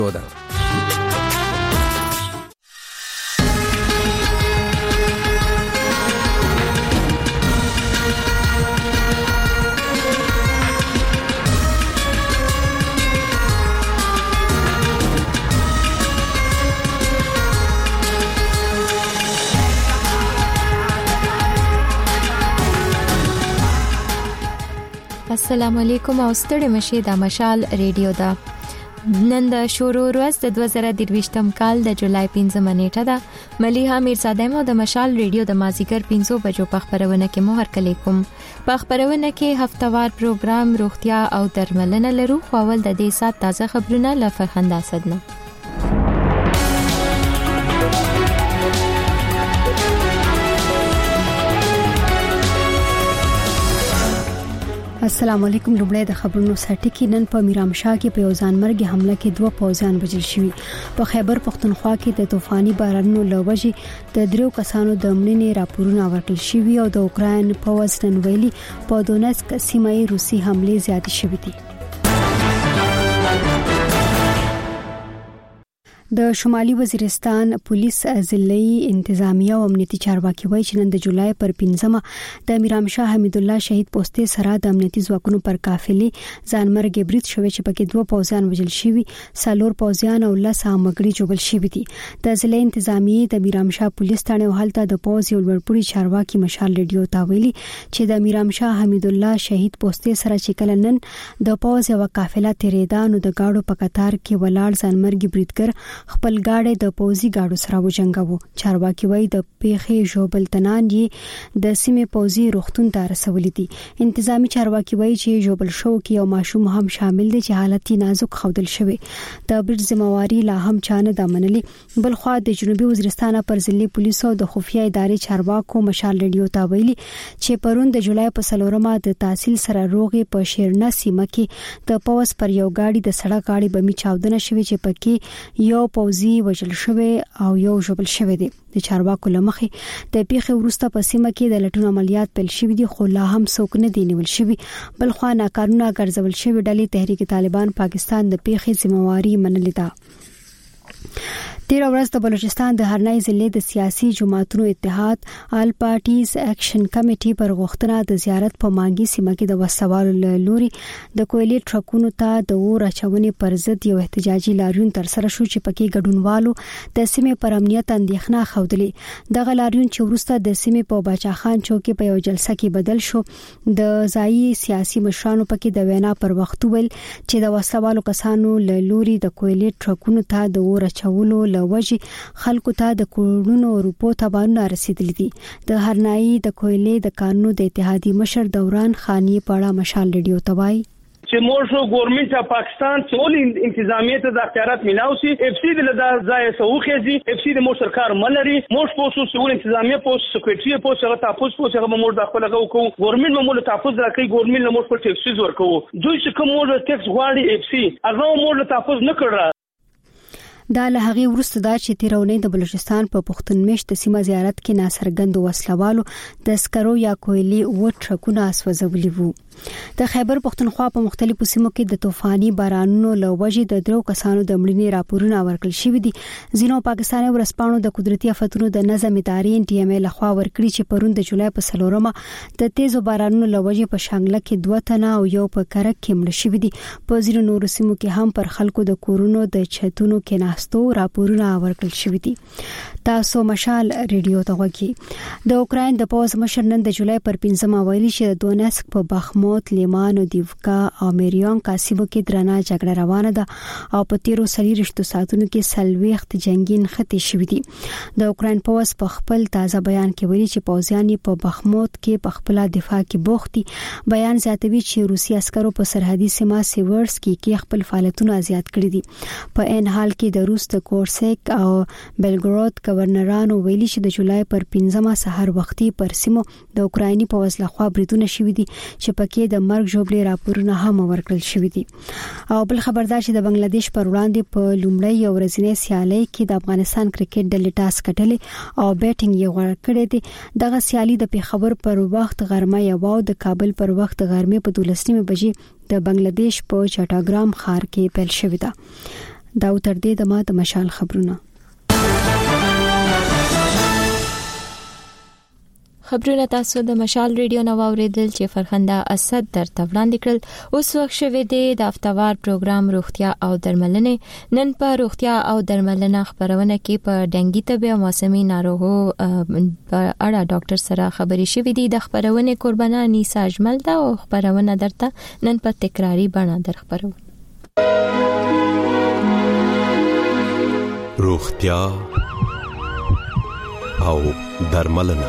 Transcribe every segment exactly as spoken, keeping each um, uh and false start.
ده. السلام علیکم او ستړي مشه د مشال ریډیو دا نن د شروع ورځ د دوه زره درویشتم کال د جولای پنځمه نیټه ده. ملیحه میرزاده مو د مشال ریډیو د مازیګر پنځو بجو په خبرونه کې مو هرکلی کوم. په خبرونه کې هفتوار پروګرام روغتیا او درملنه لرو. خو اول د دې سات تازه خبرونه له فرخنده اسدنه. السلام علیکم. لومړی د خبرونو سرټکی. نن په میرامشاه کې په یو ځانمرګي حمله کې دوه پوځیان وژل شوي. په خیبر پختونخوا کې د طوفاني بارانونو له وجې د دریو کسانو د مړینې راپورونه ورکړل شوي او د اوکراین پوځ نن ویلي په دونیتسک سیمه کې روسي حمله زیاتې شوې دي. د شمالي وزیرستان پولیس ضلعي انتظامیه او امنیتي چارواکي وایي چې نن د جولای پر پنځمه د میرامشاه حمید الله شهید پوسټې سره د امنیتي ځواکونو پر قافلې ځانمرګي برید شوی چې پکې دوه پوځیان وژل شوي، څلور پوځیان او لس عامګړي جوړل شوي دي. د ضلعي انتظامیه د میرامشاه پولیس ټاڼه هلته د پوځ یو لوړپوړي چارواکي مشال ریډیو ته ویلي چې د میرامشاه حمید الله شهید پوسټې سره چې کله نن د پوځ یو قافله تیریدا نو د گاډو په قطار کې ولاړ ځانمرګي بریدګر خپل گاډي د پوزي گاډو سره وجنګاوه. چارواکي وایي د پیښې ژوبل تنان یې د سیمې پوزي روختون ته رسولې دي. انتظامی چارواکي وایي چې ژوبل شو کې یو ماشوم هم شامل دي چې حالت یې نازک خودل شوی. د برید ذمہواری لا هم چانه د منلې. بل خو د جنوبي وزیرستان پر ضلعي پولیسو د خفیه ادارې چارواکو مشال ریډیو ته ویلي چې پرون د جولای په سلورمه د تحصیل سره روغې په شیرنه سیمه کې د پوز پر یو گاډي د سړک گاډي بمی چاودنه شوی چې پکې یو پوزي وژل شوی او یو ژوبل شوی دی. د چارواکو لمخې د پیښې وروسته په سیمه کې د لټون عملیات پیل شوي دي خو لا هم څوک نه دی نیول شوی. بل خو ناکارونه ګرځول شوی ډلې تحریک طالبان پاکستان د پیښې ذمہواری منلې ده. تیر ورځ د بلوچستان د هرنای ضلع د سیاسي جماعتونو اتحاد آل پارټیز اکشن کمیټي پر غوښتنه د زیارت په مانګي سیمه کې د وسوالو لوري د کویلي ټرکونو ته د اور اچونې پر ضد یو احتجاجي لاریون تر سره شو چې پکې ګډونوالو د سیمې پر امنیت اندېښنه خوده. دغه لاریون چې وروسته د سیمې په باچا خان چوک په یو جلسه کې بدل شو. د ځایي سیاسي مشرانو پکې د وینا پر وخت ویل چې د وسوالو کسانو لوري د کویلي ټرکونو ته د اور اچولو وجه خلکو ته د کروڑونو روپو تاوانونه رسیدلي دي. د هرنای د کویلې د قانون د اتحادیې مشر دوران خانی پاړه مشال ریډیو توای چې موږ ګورنمنت پاکستان ټول انتظامیه ته د اختیارات ملاوي اف سی د ځای سوخېزي اف سی د مو سرکار ملري موږ پوسو ټول انتظامیه پوسټ سکریټری پوسټ هغه تاسو پوسټ هغه موږ د خپل غو ګورنمنت موږ تاسو راکې ګورنمنت موږ په ټیکس ورکو دوی چې کوم موږ ټیکس غواړي اف سی هغه موږ تاسو نه کړو. دا له هغه وروسته دا چې تیرونی د بلوچستان په پښتون میشت سیمه زیارت کې ناصرګند وسلوالو د سکرو یا کویلي و ټرکونه اسوځولي وو. د خیبر پختونخوا په مختلفو سیمو کې د طوفاني بارانونو له وجې د درو کسانو د مړینې راپورونه ورکړل شوي دي. ځینو پاکستاني ورسپانو د قدرتي آفتونو د نظم ادارې ان ټي ام ای لخوا ورکړي چې پرون د جولای په سلورمه د تیزو بارانونو له وجې په شانګله کې دوه تنه او یو په کرک کې مړ شوي دي. په ځینو نورو سیمو کې هم پر خلکو د کورونو د چتونو کې ناستو راپورونه ورکړل شوي دي. تاسو مشال ریډیو ته غوږی. د اوکراین د پوز مشر نن د جولای پر پنځمه ویلي چې د دونیتسک په بخموت لیمان او دیوکا او میریان کاسیبو کې درنه جګړه روانه ده او په تیرو سلیریشتو ساتونو کې سلويخت جنگین خطې شوې دي. د اوکراین پوز په خپل تازه بیان کې ویلي چې پوځیان په بخموت کې په خپل دفاع کې بوخت دي. بیان زیاتوي چې روسي عسکرو په سرحدي سیمه سیورس کې کې خپل فعالیتونه زیات کړي دي. په ان حال کې د روس د کورسک او بلګراد گورنرانو ویلي چې د جولای پر پنځمه سحر وختي پر سیمو د اوکرایني پوز لخوا بریدونه شوي دي چې پکې د مرګ جوړې راپورونه هم ورکړل شوي دي. او بل خبردار چې د بنگلاديش پر وړاندې په لومړی او ورځنی سیالي کې د افغانستان کرکټ ډلې ټاس کټلې او بیټینګ یې غوړ کړی دی. دغه سیالي د پیښور پر وخت غرمه یو د کابل پر وخت غرمه په دولسمه بجې د بنگلاديش په چټاګرام ښار کې پیل شوې ده. دا تر دې د ما د مشال خبرونه. خبرونه تاسو د مشال ریډیو نو اوریدل چې فرخنده اسد درته وړاندې کړل. اوس وخت شوه دی د هفتوار پروګرام روغتیا او درملنه. نن په روغتیا او درملنه خبرونه کې په ډنګي طب او موسمي ناروغو په اړه ډاکټر سره خبرې شوې دي. د خبرونه قربانه نیسا اجمل دا او خبرونه درته نن په تکراری بڼه درخبرو. روغتیا او درملنه.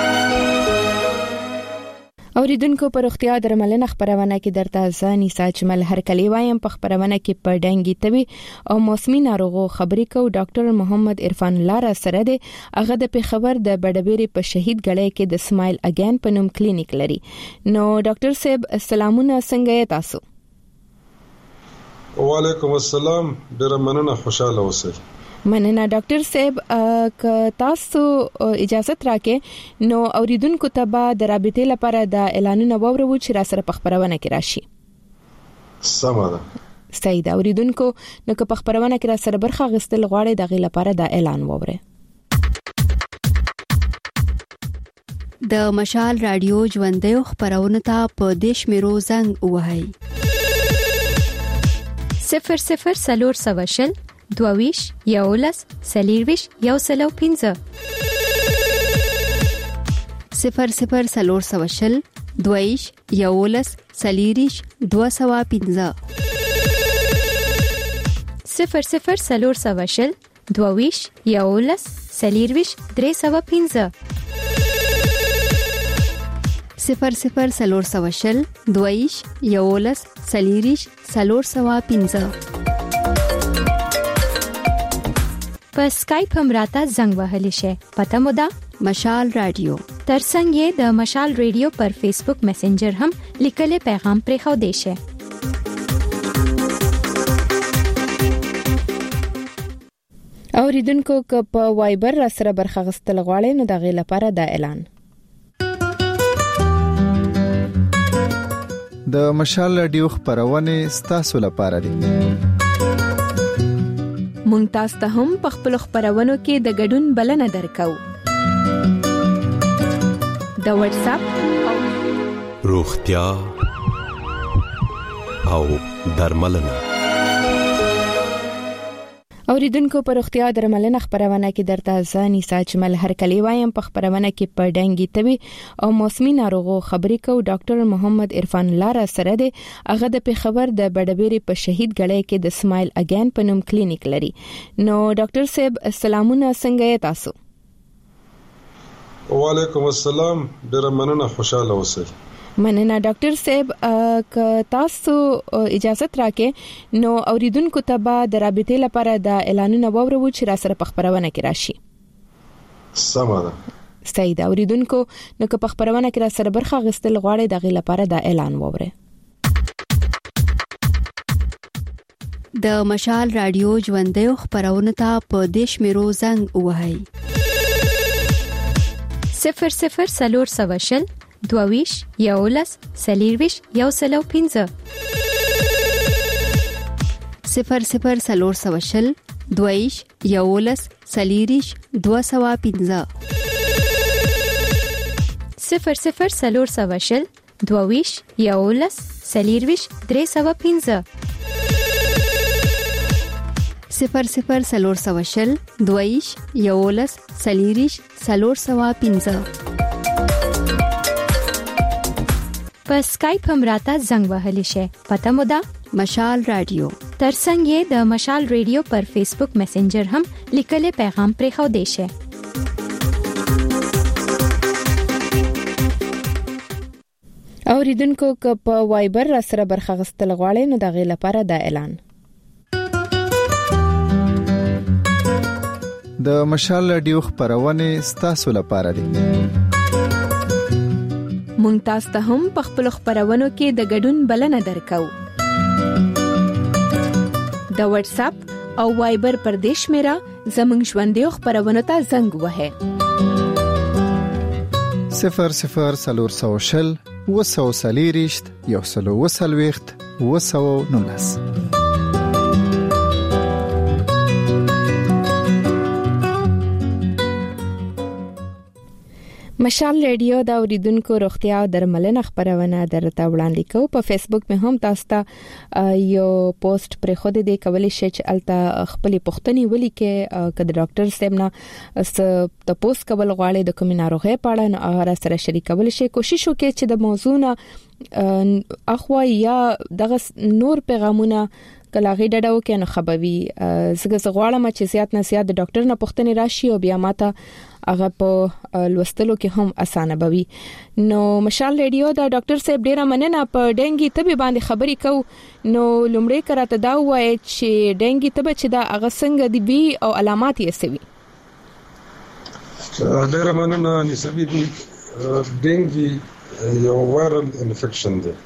اوریدونکو په روغتیا درملنه خبرونه کې درته ځاني ساجمل هر کلی وایم. په خبرونه کې په ډنګي طبي او موسمي ناروغو خبرې کو. ډاکټر محمد عرفان الله را سره دی. هغه د پیښور د بډبيري په شهید غړې کې د سمایل اگین په نوم کلینیک لري. نو ډاکټر صاحب السلامونه، څنګه یې تاسو؟ وعلیکم السلام، ډیر مننه، خوشاله اوسئ. مننه ډاکټر صاحب. ک تاسو اجازه راکې نو اوریدونکو ته به د رابطې لپاره د اعلانونو وورو چې را سره په خبرونه کې راشي. سمه ده. صحیح ده. اوریدونکو نو که په خبرونه کې را سره برخه غستل غواړي د غي لپاره د اعلان ووره. د مشال رادیو ژوندې خبرونه ته په دیش میرو زنګ وهاي صفر صفر سلور سواشل دوویش یولس سلیرویش یو سلو پینزه صفر صفر سلور سواشل دوویش یولس سلیریش دو سوا پینزه صفر صفر سلور سواشل دوویش یولس سلیرویش درې سوا پینزه صفر صفر سلور سواشل دوویش یولس سلیریش سلور سوا پینزه. په سکایپ هم راته زنګ وهلی شي. پته مو ده مشال رادیو. ترڅنګ یې د مشال رادیو پر فیسبوک میسنجر هم لیکلي پیغام پرې خو دی شي. اوریدونکو ک په وایبر را سره برخه غستل غواړي نو د غي لپاره د اعلان. د مشال رادیو خبرونه ستاسو لپاره دي. مونږ تاسو ته هم په خپل خبرونو کې د ګډون بلنه درکو. د واتس اپ روغتیا او درملنه. اوریدونکو په روغتیا درملنه خبرونه کې درته ځاني ساجمل هر کلی وایم. په خبرونه کې په ډنګي طبي او موسمي ناروغو خبرې کو. ډاکټر محمد عرفان الله را سره دی. هغه د پیښور د بډبيري په شهید غړې کې د سمایل اگین په نوم کلینیک لري. نو ډاکټر صاحب السلامونه، څنګه یې تاسو؟ وعلیکم السلام، ډیر مننه، خوشاله اوسئ. مننه ډاکټر صاحب. ک تاسو اجازه راکې نو اوریدونکو ته به د رابطې لپاره د اعلانونو وورو چې را سره په خبرونه کې راشي. سمه ده. صحیح ده. اوریدونکو نو که په خبرونه کې را سره برخه غستل غواړي د غي لپاره د اعلان ووره. د مشال رادیو ژوندې خبرونه ته په دیش میرو زنګ وهاي صفر صفر سلور سواشل دوویش یولس سلیرویش یو سلو پینزه صفر صفر سلور سواشل دوویش یولس سلیریش دو سوا پینزه صفر صفر سلور سواشل دوویش یولس سلیرویش درې سوا پینزه صفر صفر سلور سواشل دوویش یولس سلیریش سلور سوا پینزه. په سکایپ هم راته زنګ وهلی شي. پته مو ده مشال رادیو. ترڅنګ یې د مشال رادیو پر فیسبوک میسنجر هم لیکلي پیغام پرې خو دی شي. اوریدونکو ک په وایبر را سره برخه غستل غواړي نو د غي لپاره د اعلان. د مشال رادیو خبرونه ستاسو لپاره دي. مونږ تاسو ته هم په خپل خبرونو کې د ګډون بلنه درکو. د واتس اپ او وایبر پر دیش میرا زمنګ ژوندې خبرونه ته زنګ وهه. صفر صفر سلور سواشل وسو سلیریشت یو سلو وسلويخت وسو نونس مشال ریډیو دا اوریدونکو روغتیا او درملنه خبرونه درته وړاندې کوو. په فیسبوک مې هم تاسو ته یو پوسټ پر خود دې کولای شئ چې الته خپل پوښتنې ولیکئ کله ډاکټر صاحب نه س تاسو کول غواړئ د کوم ناروغي په اړه نو هغه سره شریکول شي. کوشش وکړئ چې د موضوع نه اخوا یا دغه نور پیغامونه کله غي ډډه وکړي نو خبري زګه غواړم چې زیات نه زیات د ډاکټر نه پوښتنې راشي او بیا ماته هغه په لوستلو کې هم اسانه بوي. نو مشال ریډیو دا ډاکټر صاحب ډیره مننه په ډنګي تبي باندې خبري کو. نو لومړی کراته دا وایي چې ډنګي تبه چې دا هغه څنګه دی بي او علامات یې سوي. ډیره مننه نسبي دي. ډنګي یو وایرل انفیکشن دی.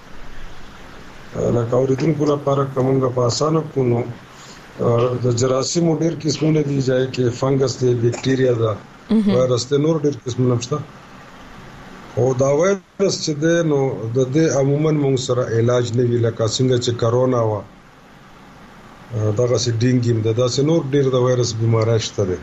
لکه اوریدونکو لپاره کومه په اسانه کونو د جراثیم ډیر قسمونه دي ځای کې فنګس دی بیکټیریا دا وایرس ته نور ډیر قسمونه شته او دا وایرس چې دی نو د دې عموما موږ سره علاج نه وی لکه څنګه چې کرونا وا دغه سي ډینګیم د داسې نور ډیر د وایرس بیماری شته دی.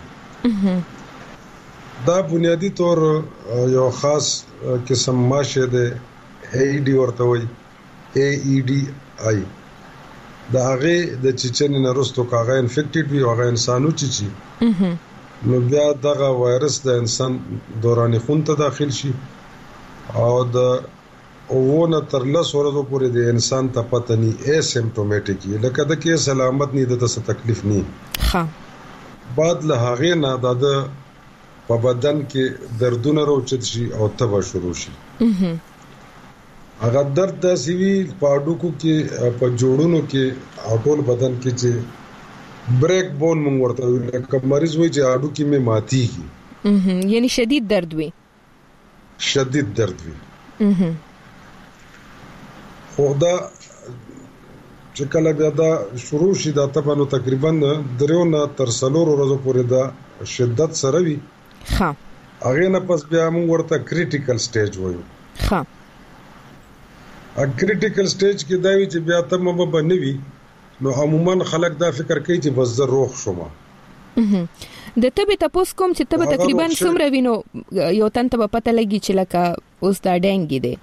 دا بنیادی طور یو خاص قسم ماشه دی ای ډي ورته وایي ای ای ډي آی دا هغه د چچن نه رستو کاغه انفیکټډ وي او هغه انسانو چچي نو بیا دغه وایرس د انسان دوران خون ته داخل شي او د اوونه تر لس ورځې پورې د انسان ته پته نه اسیمپټومټیک لکه د کې سلامت نه د څه تکلیف نه ها بعد له هغه نه د په بدن کې دردونه راوچت شي او تبه شروع شي. هغه درد د سیوی په اډوکو کې په جوړونو کې ټول بدن کې چې بریک بون مونږ ورته لکه مریض وي چې اډو کې مې ماتيږي یعنی شدید درد وي شدید درد وي خو دا چې کله بیا دا شروع شي دا تبانو تقریبا دریو نه تر څلور ورځې پورې دا شدت سره وي. ها هغه نه پس بیا مونږ ورته کریټیکل سټیج وایو. ها ا کریټیکل سټیج کې دا وی چې بیا ته مبه بنوي نو عموما خلک دا فکر کوي چې بس زه روغ شوم. د تبه تاسو کوم چې تبه تقریبا څومره وینو یو تن ته پته لګي چې لکه اوس دا ډنګي دی.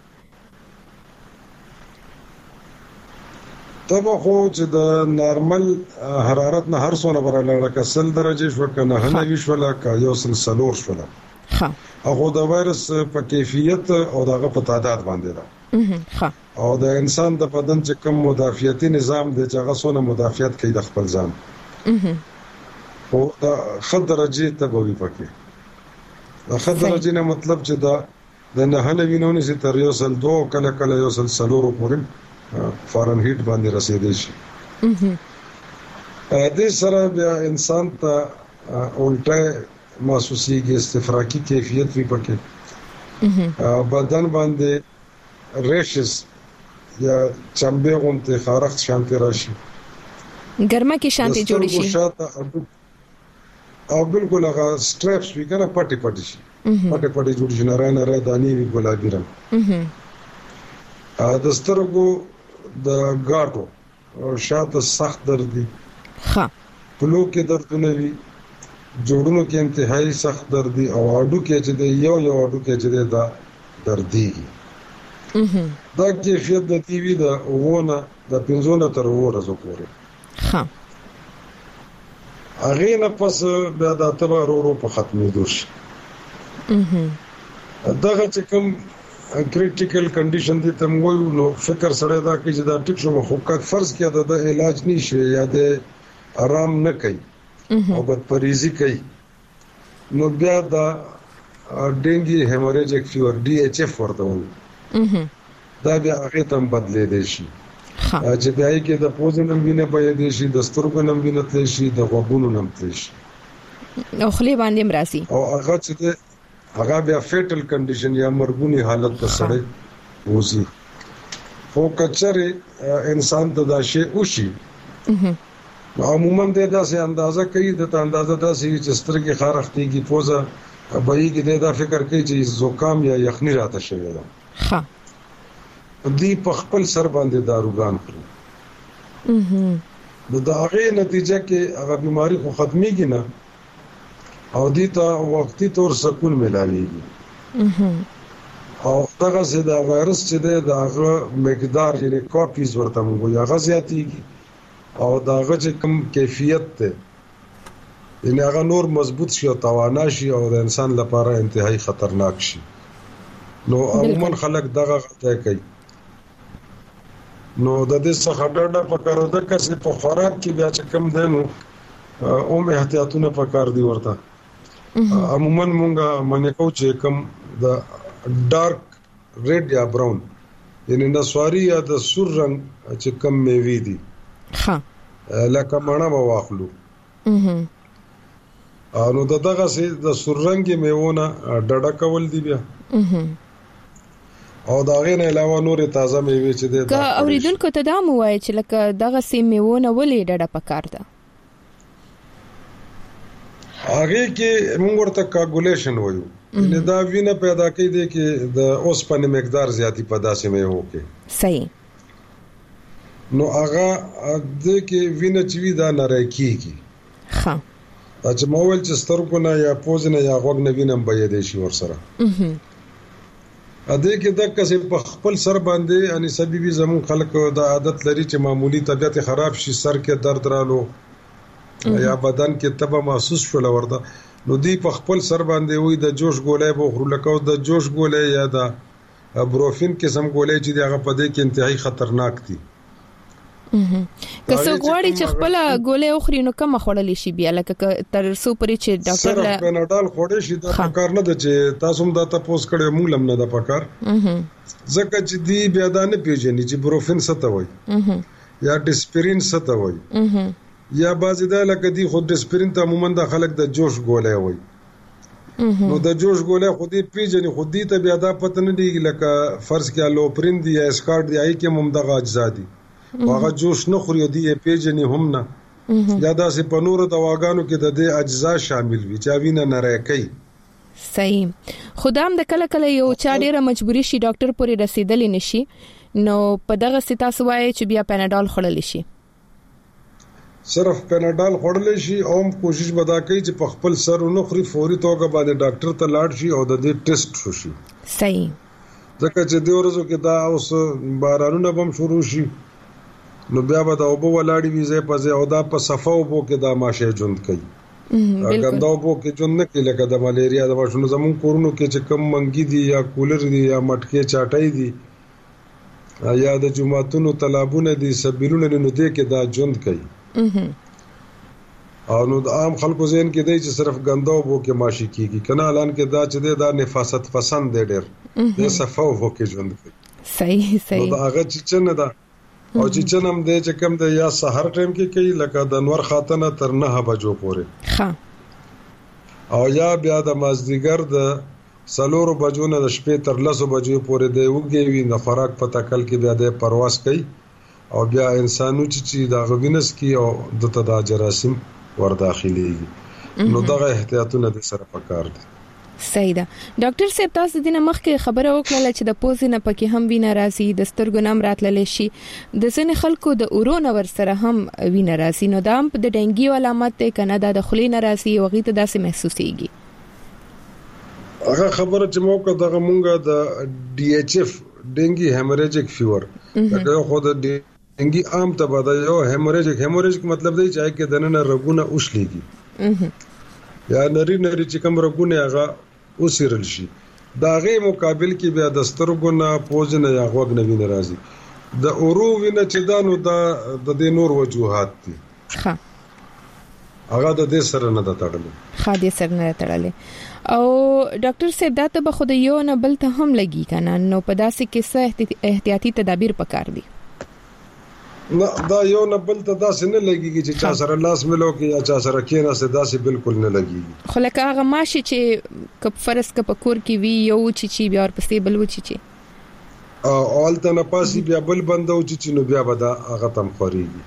تبه خو چې د نارمل حرارت نه هر څونه براله لکه سل درجه شو کنه نه ویشو لکه یو سل سلور شو. ها هغه د وایرس په کیفیت او دغه په تعداد باندې ده. ها او د انسان د بدن چې کوم مدافعتي نظام دی چې هغه څونه مدافعت کوي د خپل ځان او دا خطرجه ته وي پکې. دا خطرجه نه مطلب چې دا د نه نه وینونه چې تر یو سل دوه کله کله یو سل سلور پورې فارنهیټ باندې رسیدي شي. ا دې سره بیا انسان ته الټه محسوسيږي استفراقي کیفیت وي پکې. بدن باندې ریشز یا چمبه غونته خارخ شانتي راشي ګرمه کې شانتي جوړ شي او بالکل هغه سټریپس وی کنه پټي پټي شي پټي پټي جوړ شي نه رانه را دانی وی ګلابي رنګ ا د سترګو د ګاټو شاته سخت درد دي. ها پلو کې دردونه وی جوړونو کې انتهایی سخت درد دي او اډو کې چې یو یو اډو کې چې دا درد دي. دا کیفیت د ټي وي د وونه د پنځونه تر ورځو پورې. ها هغه نه پس بیا د تبه ورو په ختمې دوش. دغه چې کوم کریټیکل کنډیشن دي تم وایو نو فکر سره دا کې چې دا ټیک شو خو کا فرض کې د علاج نشي یا د آرام نه کوي او بد پریزي کوي نو بیا دا ډنګي هیموریجیک فیور ډي ایچ اف ورته وایي. دا بیا هغه تم بدلې دي شي چې دای کې د پوزنم وینه پې دي شي د سترګو نم وینه تل شي د غوګونو نم تل شي او خلی باندې مراسي او هغه چې هغه بیا فیټل کنډیشن یا مرګونی حالت ته سره وځي. خو کچره انسان ته دا شی وشي عموما د داسې اندازه کوي د اندازه داسې چې سترګې خارختيږي پوزه بهيږي دا فکر کوي چې زکام یا یخني راته شوی ده. ها دی په خپل سر باندې داروګان کړو. د داغه نتیجه کې هغه بیماری خو ختميږي نه او دې ته وختي تور سکون ملایږي. او دغه سي دا وایرس چې د هغه مقدار یعنی کاپیز ورته موږ یو غزياتي او داغه چې کوم کیفیت ته یعنی هغه نور مضبوط شي او توانا شي او د انسان لپاره انتهایی خطرناک شي. نو عموما خلک دغه غته کوي. نو د دې څخه ډډه پکاره ده چې په خوراک کې بیا چې کم دنو اوم احتیاطونه پکار دي ورته. عموما مونږه منې کو چې کم د ډارک ریډ یا براون یعنی نسواری یا د سور رنگ چې کم میوي دي ها لکه مڼه به واخلو. نو دغه سي د سور رنگ میوونه ډډه کول دي بیا او دا غیر علاوه نور تازه میوه چې ده. که اوریدونکو ته دا مو وایي چې لکه دغه سي میوونه ولې ډډه پکار ده؟ هغه کې موږ ورته کاګولیشن وایو. نه دا وینه پیدا کوي د کې د اوسپنې مقدار زیاتی په داسې میوه کې. صحیح. نو هغه د کې وینه چې وی دا نری کیږي. ها. چې مول چې سترګو نه یا پوز نه یا غوږ نه وینم به دې شي ور سره. اها. ا دې کې د کسې په خپل سر باندې ان سببي زمون خلک د عادت لري چې معمولی طبيعت خراب شي سر کې درد رالو یا بدن کې تبه محسوس شول ورته نو دی په خپل سر باندې وي د جوش ګولې به خور لکه د جوش ګولې یا د بروفین قسم ګولې چې دغه په دې کې انتهایی خطرناک دي. که څو غواړي چې خپل ګولې اخري نو کوم خړل شي بیا لکه تر څو پرې چې ډاکټر له پناډال خوړې شي دا کار نه ده چې تاسو هم دا تاسو کړه مونږ لم نه ده پکار ځکه چې دی بیا دا نه پیژني چې بروفین څه ته وایي یا ډسپرین څه ته وایي یا بعضی دا لکه دی خود ډسپرین ته عموما د خلک د جوش ګولې وایي نو د جوش ګولې خو دې پیژني خو دې ته بیا دا پته نه دی لکه فرض کې الوپرین دی یا اسکارډ دی آی کې هم دغه اجزا دي هغه جوش نه خوري دی پیژني هم نه یا دا سه په نور دواګانو کې د دې اجزا شامل وي چې وینه نه راکې. صحیح. خدام د کله کله یو چا ډیره مجبوری شي ډاکټر پورې رسیدل نشي نو په دغه ستا سوای چې بیا پناډال خړل شي. صرف پناډال خړل شي او کوشش ودا کوي چې په خپل سر نو خوري فوري توګه باندې ډاکټر ته لاړ شي او د دې ټیسټ وشي. صحیح. ځکه چې د ورځو کې دا اوس بارانونه بم شروع شي نو بیا به دا وبو ولاړی وي زه په او دا په صفه وبو کې دا ماشه ژوند کوي. ګندا وبو کې ژوند نه کوي لکه د ملیریا د ماشونو زمون کورونو کې چې کم منګي دي یا کولر دي یا مټکي چاټای دي یا د جمعتونو طلبونه دي سبیلونه نو دې کې دا ژوند کوي. او نو د عام خلکو ذهن کې دی چې صرف ګندا وبو کې ماشي کیږي کنه اعلان کې دا چې دا نفاست پسند دی ډېر د صفه وبو کې ژوند کوي. صحیح صحیح. نو دا هغه چې څنګه دا او چې چنم دې چې کم دی یا سحر ټیم کې کوي لکه د انور خاتنه تر نه بجو پورې ها او یا بیا د مازدیګر د سلورو بجو نه د شپې تر لسو بجو پورې دی وګي وي د خوراک په تکل کې بیا د پرواز کوي او بیا انسانو چې د غوینس کې او د تدا جراثیم ور داخليږي نو دغه احتیاطونه د سره پکار دي. صحیح ده. ډاکټر صاحب تاسو د دې مخکې خبره وکړه چې د پوزې نه پکې هم وینه راځي د سترګو نام راتللی شي د ځینې خلکو د اورونه ور سره هم وینه راځي نو دا د ډنګي علامات ته کنه د خولې نه راځي او غي ته داسې محسوسيږي. هغه خبره چې موږ دغه مونږه د ډي ایچ اف ډنګي هیموریجیک فیور دا خو د ډنګي عام ته بده یو هیموریجیک هیموریجیک مطلب دی چې کې دنه رګونه اوښليږي یا نری نری چې کوم رګونه هغه اوسیرل شي دا غي مقابل کې بیا د سترګو نه پوز نه یا غوږ نه ویني راځي د اورو وینه چې دا نو د د نور وجوهات دي. ها هغه د دې سره نه تړلې ها دې سره نه تړلې او ډاکټر صاحب دا ته به خو د یو نه بل ته هم لګي کنه نو په داسې کې څه احتیاطي تدابیر پکار دي؟ نه دا یو نه بل ته داسې نه لګيږي چې چا سره لاس ملو کې یا چا سره کې نه داسې بالکل نه لګيږي. خو لکه هغه ماشي چې کپ فرض کپ کور کې وی یو چې چې بیا ور پسې بل و چې چې اول ته نه پاسي بیا بل بندو چې نو بیا به دا هغه تم خوريږي.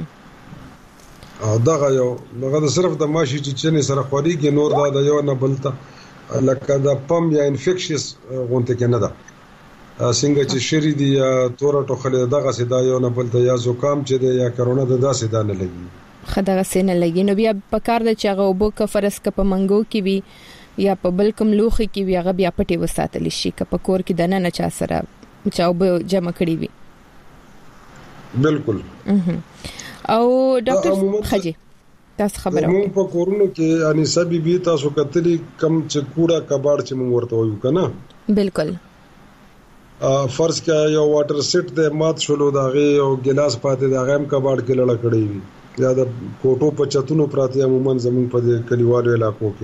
او دا یو هغه صرف د ماشي چې نه سره خوريږي نور دا د یو نه بل ته لکه دا پم یا انفیکشس غونته کې نه ده څنګه چې شری دی یا تور ټوخلې دغه سي دا یو نه بل ته یا زکام چې دی یا کرونا د داسې دا نه لګي خدغه سي نه لګي نو بیا په کار د چاغه وبو ک فرض ک په منګو کې وی یا په بل کوم لوخي کې وی هغه بیا پټي وساتل شي که په کور کې دنه نه چا سره چاو به جمع کړی وي. بالکل. او ډاکټر خجي تاسو خبره موږ په کورونو کې اني سبي بي تاسو کتلی کم چې کوړه کباړ چې موږ ورته وایو کنه. بالکل. فرض کړه یو واټر سیټ د مات شولو داغه او ګلاس پاتې داغه هم کباړ کې لړ کړی وي یا د کوټو په چتونو پراته عموما زمون په کلیوالو علاقو کې.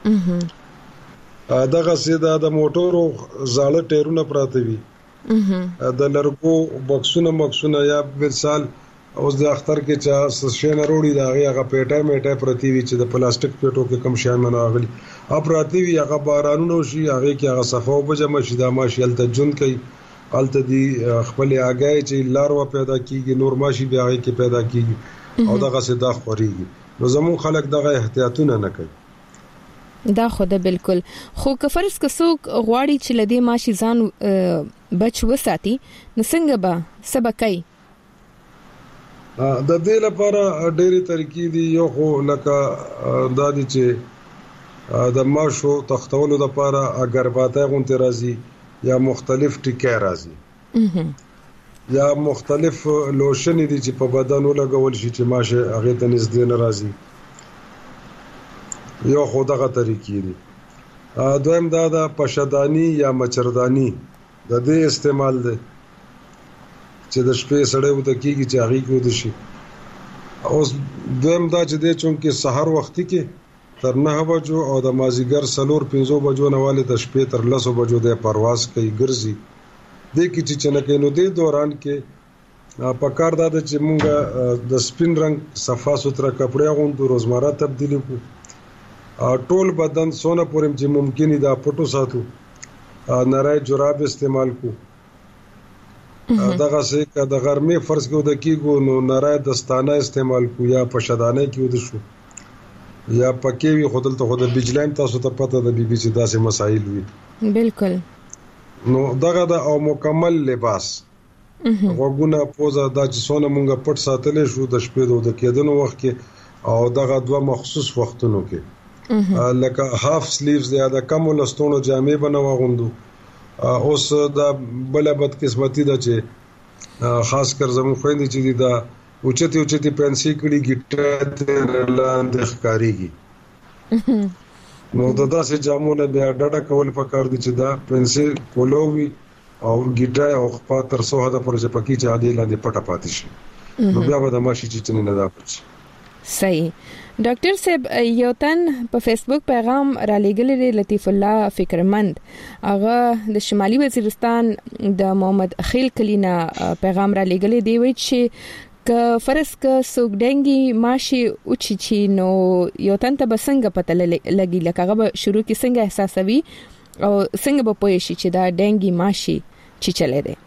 ا دغه سیده د موټورو زاړه ټایرونه پراته وي. د لرګو بکسونه مکسونه یا مثال اوس د اختر کې چا سشن وروړي دا هغه پیټه میټه پرتی وی چې د پلاستیک پیټو کې کم شان نه راغلي ا پراتی وی هغه بارانونو شي هغه کې هغه صفو په جمع شي دا ماشیل ته جون کوي الته دی خپل اگای چې لارو پیدا کیږي نور ماشي بیا هغه کې پیدا کیږي او دغه صدا خوريږي نو زمون خلک دغه احتیاطونه نه کوي. دا خو ده بالکل. خو که فرض که څوک غواړي چې لدی ماشي ځان بچ وساتي نو څنګه به سبقای د دې لپاره ډېری طریقې دي. یو خو لکه د دې چې د ماشو تختولو لپاره اگر باته غونته راځي یا مختلف ټیکې راځي یا مختلف لوشن دي چې په بدن ولګول شي چې ماشه هغه ته نږدې نه راځي. یو خو دغه طریقې دي. دویم دا د پشدانی یا مچردانی د دې استعمال دی چې د شپې سړی وته کیږي چې هغه کې ود شي. اوس دویم دا چې د چونکه سحر وخت کې تر نه بجو او د مازیګر سلور پنځو بجو نه والي د شپې تر لسو بجو د پرواز کوي ګرځي د کی چې چنکې نو د دوران کې په کار دا چې مونږه د سپین رنگ صفا ستره کپڑے غوندو روزمره تبدیلی کو ټول بدن سونه پورم چې ممکن دا پټو ساتو نری جراب استعمال کو دغه څه که د ګرمي فرض کو د کیګو نو نری دستانه استعمال کو یا پشدانه کې ود شو یا پکې وي خودل ته خود بجلایم تاسو ته پته د بي بي سي داسې مسائل وي. بالکل. نو دغه د او مکمل لباس وګونه پوزا د چسونه مونږه پټ ساتلې شو د شپې د کېدنو وخت کې او دغه دوه مخصوص وختونو کې لکه هاف سلیوز یا د کم لستونو جامې بنوا غوندو. اوس د بل بد قسمتي ده چې خاص کر زمو خويندې چې دا اوچتي اوچتي پنسي کړي ګټه لاندې ښکاریږي نو دا داسې جامونه بیا ډډه کول پکار دي چې دا پنسي کولوي او ګټه او خپل تر څو هدا پر چې پکې چې عادي لاندې پټه پاتې شي نو بیا به د ماشي چې نه دا پچ. صحیح. ډاکټر صاحب یو تن په فیسبوک پیغام را لېږلی دی لطیف الله فکرمند هغه د شمالي وزیرستان د محمد اخیل کلینا پیغام را لېږلی دی وایي چې که فرض که څوک ډنګي ماشي اوچی چی نو یو تن ته بسنګ پته لګي لکه هغه شروع کې څنګه احساسوي او څنګه به پوه شي چې دا ډنګي ماشي چې چلے دی.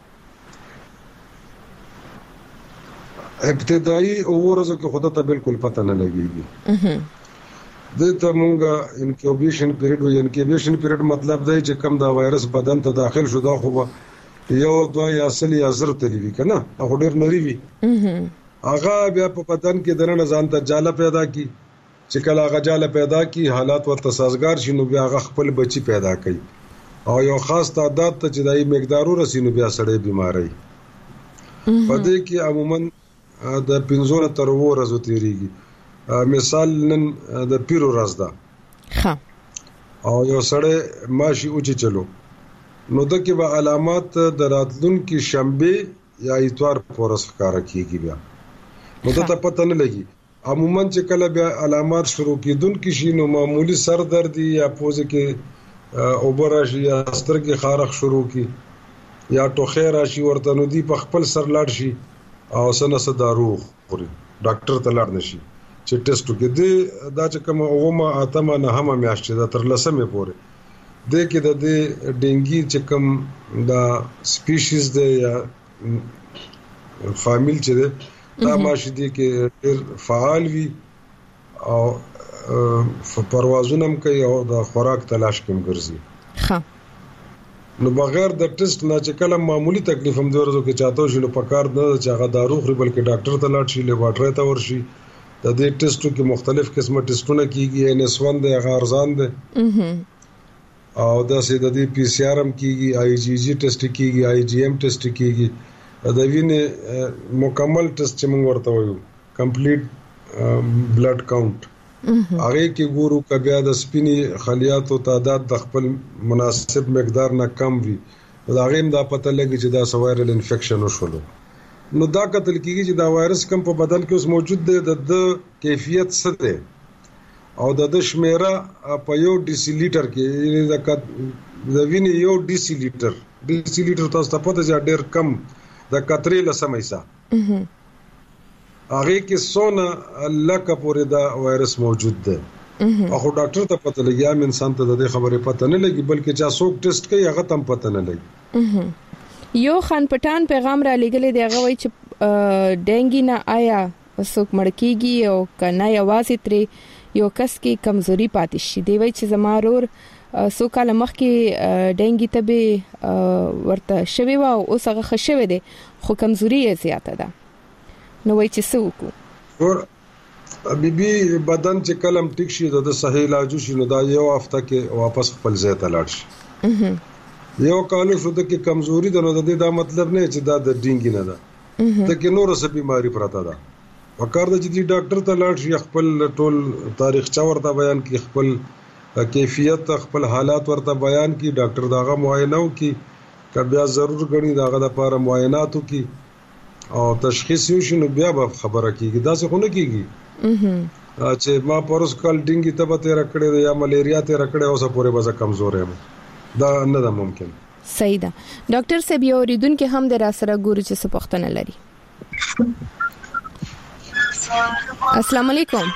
ابتدایي اورزو کې خود ته بالکل پته نه لګيږي. دته مونږه انکیوبیشن پیریډ و انکیوبیشن پیریډ مطلب دی چې کم دا وایرس بدن ته داخل شو دا خو یو دوه یا اصلي ازر تلوي کنه هغه ډیر نری وي هغه بیا په بدن کې دنه ځان ته جاله پیدا کی چې کله هغه جاله پیدا کی حالات ورته سازگار شینو بیا هغه خپل بچي پیدا کوي او یو خاص تعداد ته چې دای مقدارو رسینو بیا سړی بیماری په دې کې عموما د پنځونه تر وو ورځو تیریږي. مثال نن د پیرو ورځ ده ها او یو سړی ماشي اوچې چلو نو دغه به علامات د راتلون کې شنبه یا اتوار پورس ښکارا کیږي بیا نو ته پته نه لګي. عموما چې کله بیا علامات شروع کیدون کې شي نو معمولی سر درد یا پوزه کې اوبراشي یا سترګې خارخ شروع کی یا ټوخه راشي ورته نو دی په خپل سر لاړ شي او سنه صدارو خوري ډاکټر ته لاړ نشي چې ټیسټ وکړي دا چې کوم اومه اتمه نه هم میاشتې دا تر لسمه پورې د کې د ډنګي چې کوم دا سپیشیز دی یا فامیل چې دا ماشي دي کې ډېر فعال وي او پروازونه کوي او د خوراک تلاش کوي ګرځي. ها نو بغیر د ټیسټ نه چې کله معمولی تکلیف هم د ورځو کې چاته شي نو پکار نه چې هغه دارو خوري بلکې ډاکټر ته لاړ شي لیبارټری ته ورشي د دې ټیسټو کې مختلف قسمه ټیسټونه کیږي، ان اس ون د غارزان ده او د سې د دې پی سی آر ام کیږي، آی جی جی ټیسټ کیږي، آی جی ایم ټیسټ کیږي. د وینې مکمل ټیسټ چې موږ ورته وایو کمپلیټ بلډ کاونټ هغه کې ګورو کبیا د سپینی خلیاتو تعداد د خپل مناسب مقدار نه کم وي، دا غیم دا پته لګي چې دا وایرل انفیکشن وشولو. نو دا کتل کیږي چې دا وایرس کم په بدن کې اوس موجود دی، د کیفیت څه دی او د شمیره په یو ډیسی لیټر کې د وینې یو ډیسی لیټر ډیسی لیټر تاسو ته پته چې ډیر کم د کترې لسمه حصہ هغه کې سونه لکه پورې دا وایرس موجود دی. اخو ډاکټر ته پته لګي، عام انسان ته د خبرې پته نه لګي، بلکې چا څوک ټیسټ کوي هغه تم پته نه لګي. یو خان پټان پیغام را لګلې دی، هغه وایي چې ډینګي نه آیا څوک مړ کیږي او کنه یوازې ترې یو کس کې کمزوري پاتې شي. دی وایي چې زما ورور سو کال مخکې ډینګي ته به ورته شوی و او اوس هغه ښه شوی دی خو کمزوري یې زیاته ده. نو وایي چې څه وکړو؟ ور بیبي بدن چې کلم ټیک شي د صحیح علاج شي نو دا یو هفته کې واپس خپل ځای ته لاړ شي. یو کال شو د کې کمزوري ده نو د دې دا مطلب نه چې دا د ډینګي نه ده، د کې نور څه بیماری پراته ده. وکړه چې دی ډاکټر ته لاړ شي، خپل ټول تاریخچه ورته بیان کی، خپل کیفیت خپل حالات ورته بیان کی، ډاکټر داغه معاینه وکي، کبیا ضرور غني داغه لپاره معاینات وکي او تشخیص یو شنو بیا به خبره کیږي. دا څه خونه کیږي چې ما پرس کال ډینګي ته به تیر کړی یا ملیریا ته رکړی اوسه پورې بزه کمزور یم، دا نه ده ممکن. صحیح ده. ډاکټر صاحب یو ریدونکو هم در سره ګوري چې څه پوښتنه لري. السلام علیکم.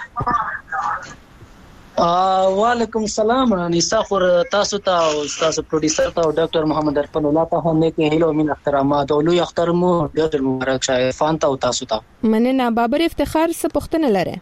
وعلیکم السلام. نساء خور تاسو ته او تاسو پروډوسر ته او ډاکټر محمد عرفان الله ته هم نیک هیلو او مين احترامات او لوی اختر مو ډاکټر مبارک شه فان ته او تاسو ته مننه. بابر افتخار څه پوښتنه لري؟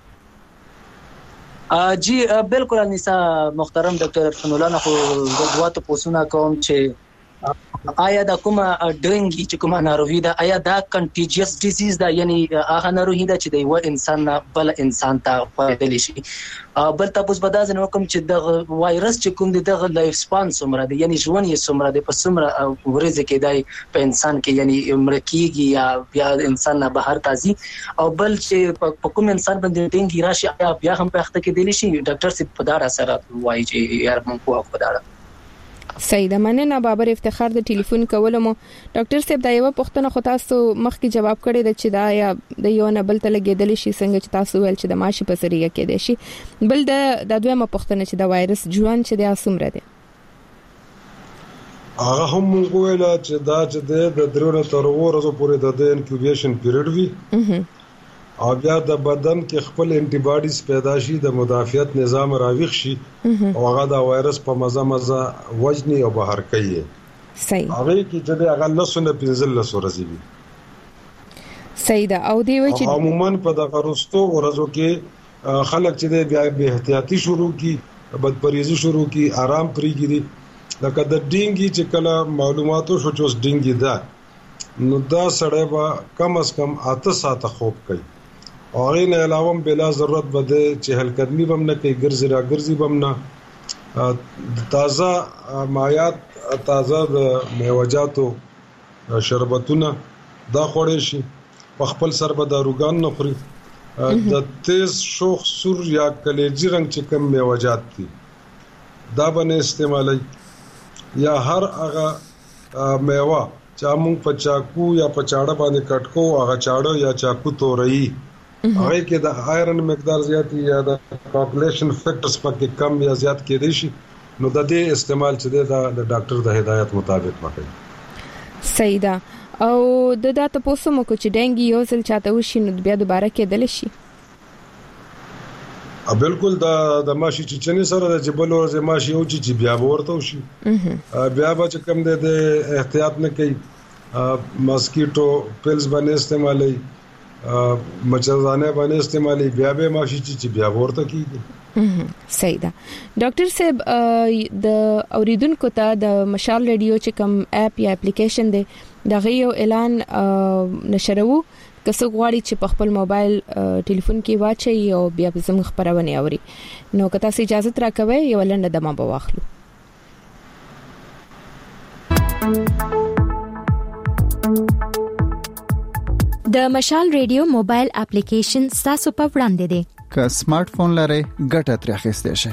جی بالکل نساء محترم ډاکټر عرفان الله نه خو دغه پوښتنه کوم چې آیا دا کومه ډینګي چې کومه ناروغي ده آیا دا کنټیجیس ډیزیز ده، یعنی هغه ناروغي ده چې د یو انسان نه بل انسان ته خپرېدلی شي؟ بل تاسو به دا ځنه کوم چې د وایرس چې کوم د لایف سپان څومره دی، یعنی ژوند یې څومره دی، په څومره ورځې کې دی په انسان کې، یعنی عمر کېږي یا بیا انسان نه بهر تازي، او بل چې په کوم انسان باندې ډینګي راشي آیا بیا هم په اخته کې دی شي؟ ډاکټر صاحب په دا سره وایي چې یار مونږ په خو دا صحیح ده. مننه بابر افتخار د ټلیفون کولم. ډاکټر صاحب دا یو پوښتنه خو تاسو مخکې جواب کړی د چې دا یا د یو نه بل ته لګیدل شي څنګه چې تاسو ویل چې د ماشي په ذریعہ کې دی شي، بل د د دویمه پوښتنه چې د وایرس ژوند چې د اسمره دی هغه هم موږ ویل چې دا چې د درو تر ورځو پورې د انکیوبیشن پیریډ وي او بیا د بدن کې خپل انټي باډیز پیدا شي، د مدافعت نظام راویښ شي او هغه د وایرس په مزه مزه وجني او بهر کوي. صحیح. هغه کې چې هغه لسونه پنځل لسو ورځې وي. صحیح ده. او دی وی چې عموما په دغه وروستو ورځو کې خلک چې بیا به احتیاطي شروع کی، بدپریزي شروع کی، آرام پریږدي. لکه د ډینګي چې کله معلوماتو شو چې اوس ډینګي ده نو دا سړی به کم از کم اته ساعته خوب کوي او هغه نه علاوه بلا ضرورت بده چې هل قدمي بم نه کوي، ګرځي را ګرځي بم نه، تازه مایات تازه د میوجاتو شربتونه دا خوړې شي، په خپل سر به داروګان نه خوري. د تیز شوخ سور یا کلیجی رنگ چې کم میوجات دي دا باندې استعمالي، یا هر هغه میوه چې موږ په چاکو یا په چاړه باندې کټکو هغه چاړه یا چاکو توري هغه کې د آیرن مقدار زیات یا د کاکولیشن فیکټرز پکې کم یا زیات کې دي شي، نو د دې استعمال چې د ډاکټر د هدایت مطابق وکړي. صحیح ده. او د دا تاسو مو کو چې ډینګي یو ځل چاته وشي نو بیا دوباره کېدل شي؟ ا بالکل دا د ماشي چچنې سره د جبل ورځ ماشي او چې بیا ورته وشي، بیا به چې کم د احتیاط نه کوي، ماسکیټو پیلز باندې استعمالي، مچردانه باندې استعمالي، بیا به ماشي چې بیا ورته کیږي. صحیح ده. ډاکټر صاحب د اوریدونکو ته د مشال ریډیو چې کوم اپ یا اپلیکیشن دی دا غي یو اعلان نشرو کس غواړي چې په خپل موبایل ټلیفون کې واچي او بیا زموږ خبرونه اوري نو که تاسو اجازه راکوي یو لنډه دمه به واخلو. د مشال ریډیو موبایل اپلیکیشن تاسو په وړاندې دی. که سمارټ فون لرئ ګټه ترې اخیستئ شئ.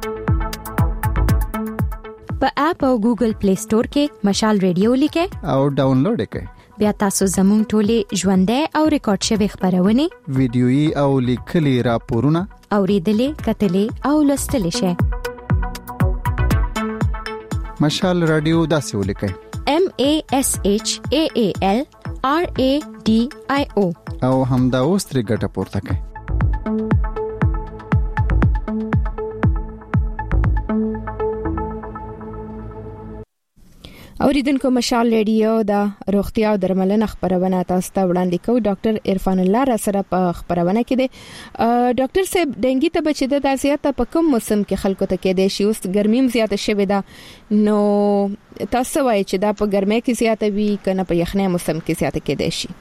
په اپ او ګوګل پلی سٹور کې مشال ریډیو لیکئ او ډاونلوډ کړئ. بیا تاسو زموږ ټولې ژوندۍ او ریکارډ شوی خبرونه ویډیويي او لیکلي راپورونه اوریدلې کتلې او لوستلې شئ. مشال رادیو داسې ولیکئ: M A S H A A L R A D I O او همدا اوس ترې ګټه پورته کړئ. اوریدونکو مشال ریډیو د روغتیا او درملنې خبرونه تاسو ته وړاندې کوي. ډاکټر عرفان الله را سره په خبرونه کې دی. ډاکټر صاحب ډنګي ته بچی د زیاته په کوم موسم کې خلکو ته کې دی شي؟ اوس ګرمیم زیاته شوه ده نو تاسو وایي چې دا په ګرمۍ کې زیاته وي کنه په یخنۍ موسم کې زیاته کې دی شي؟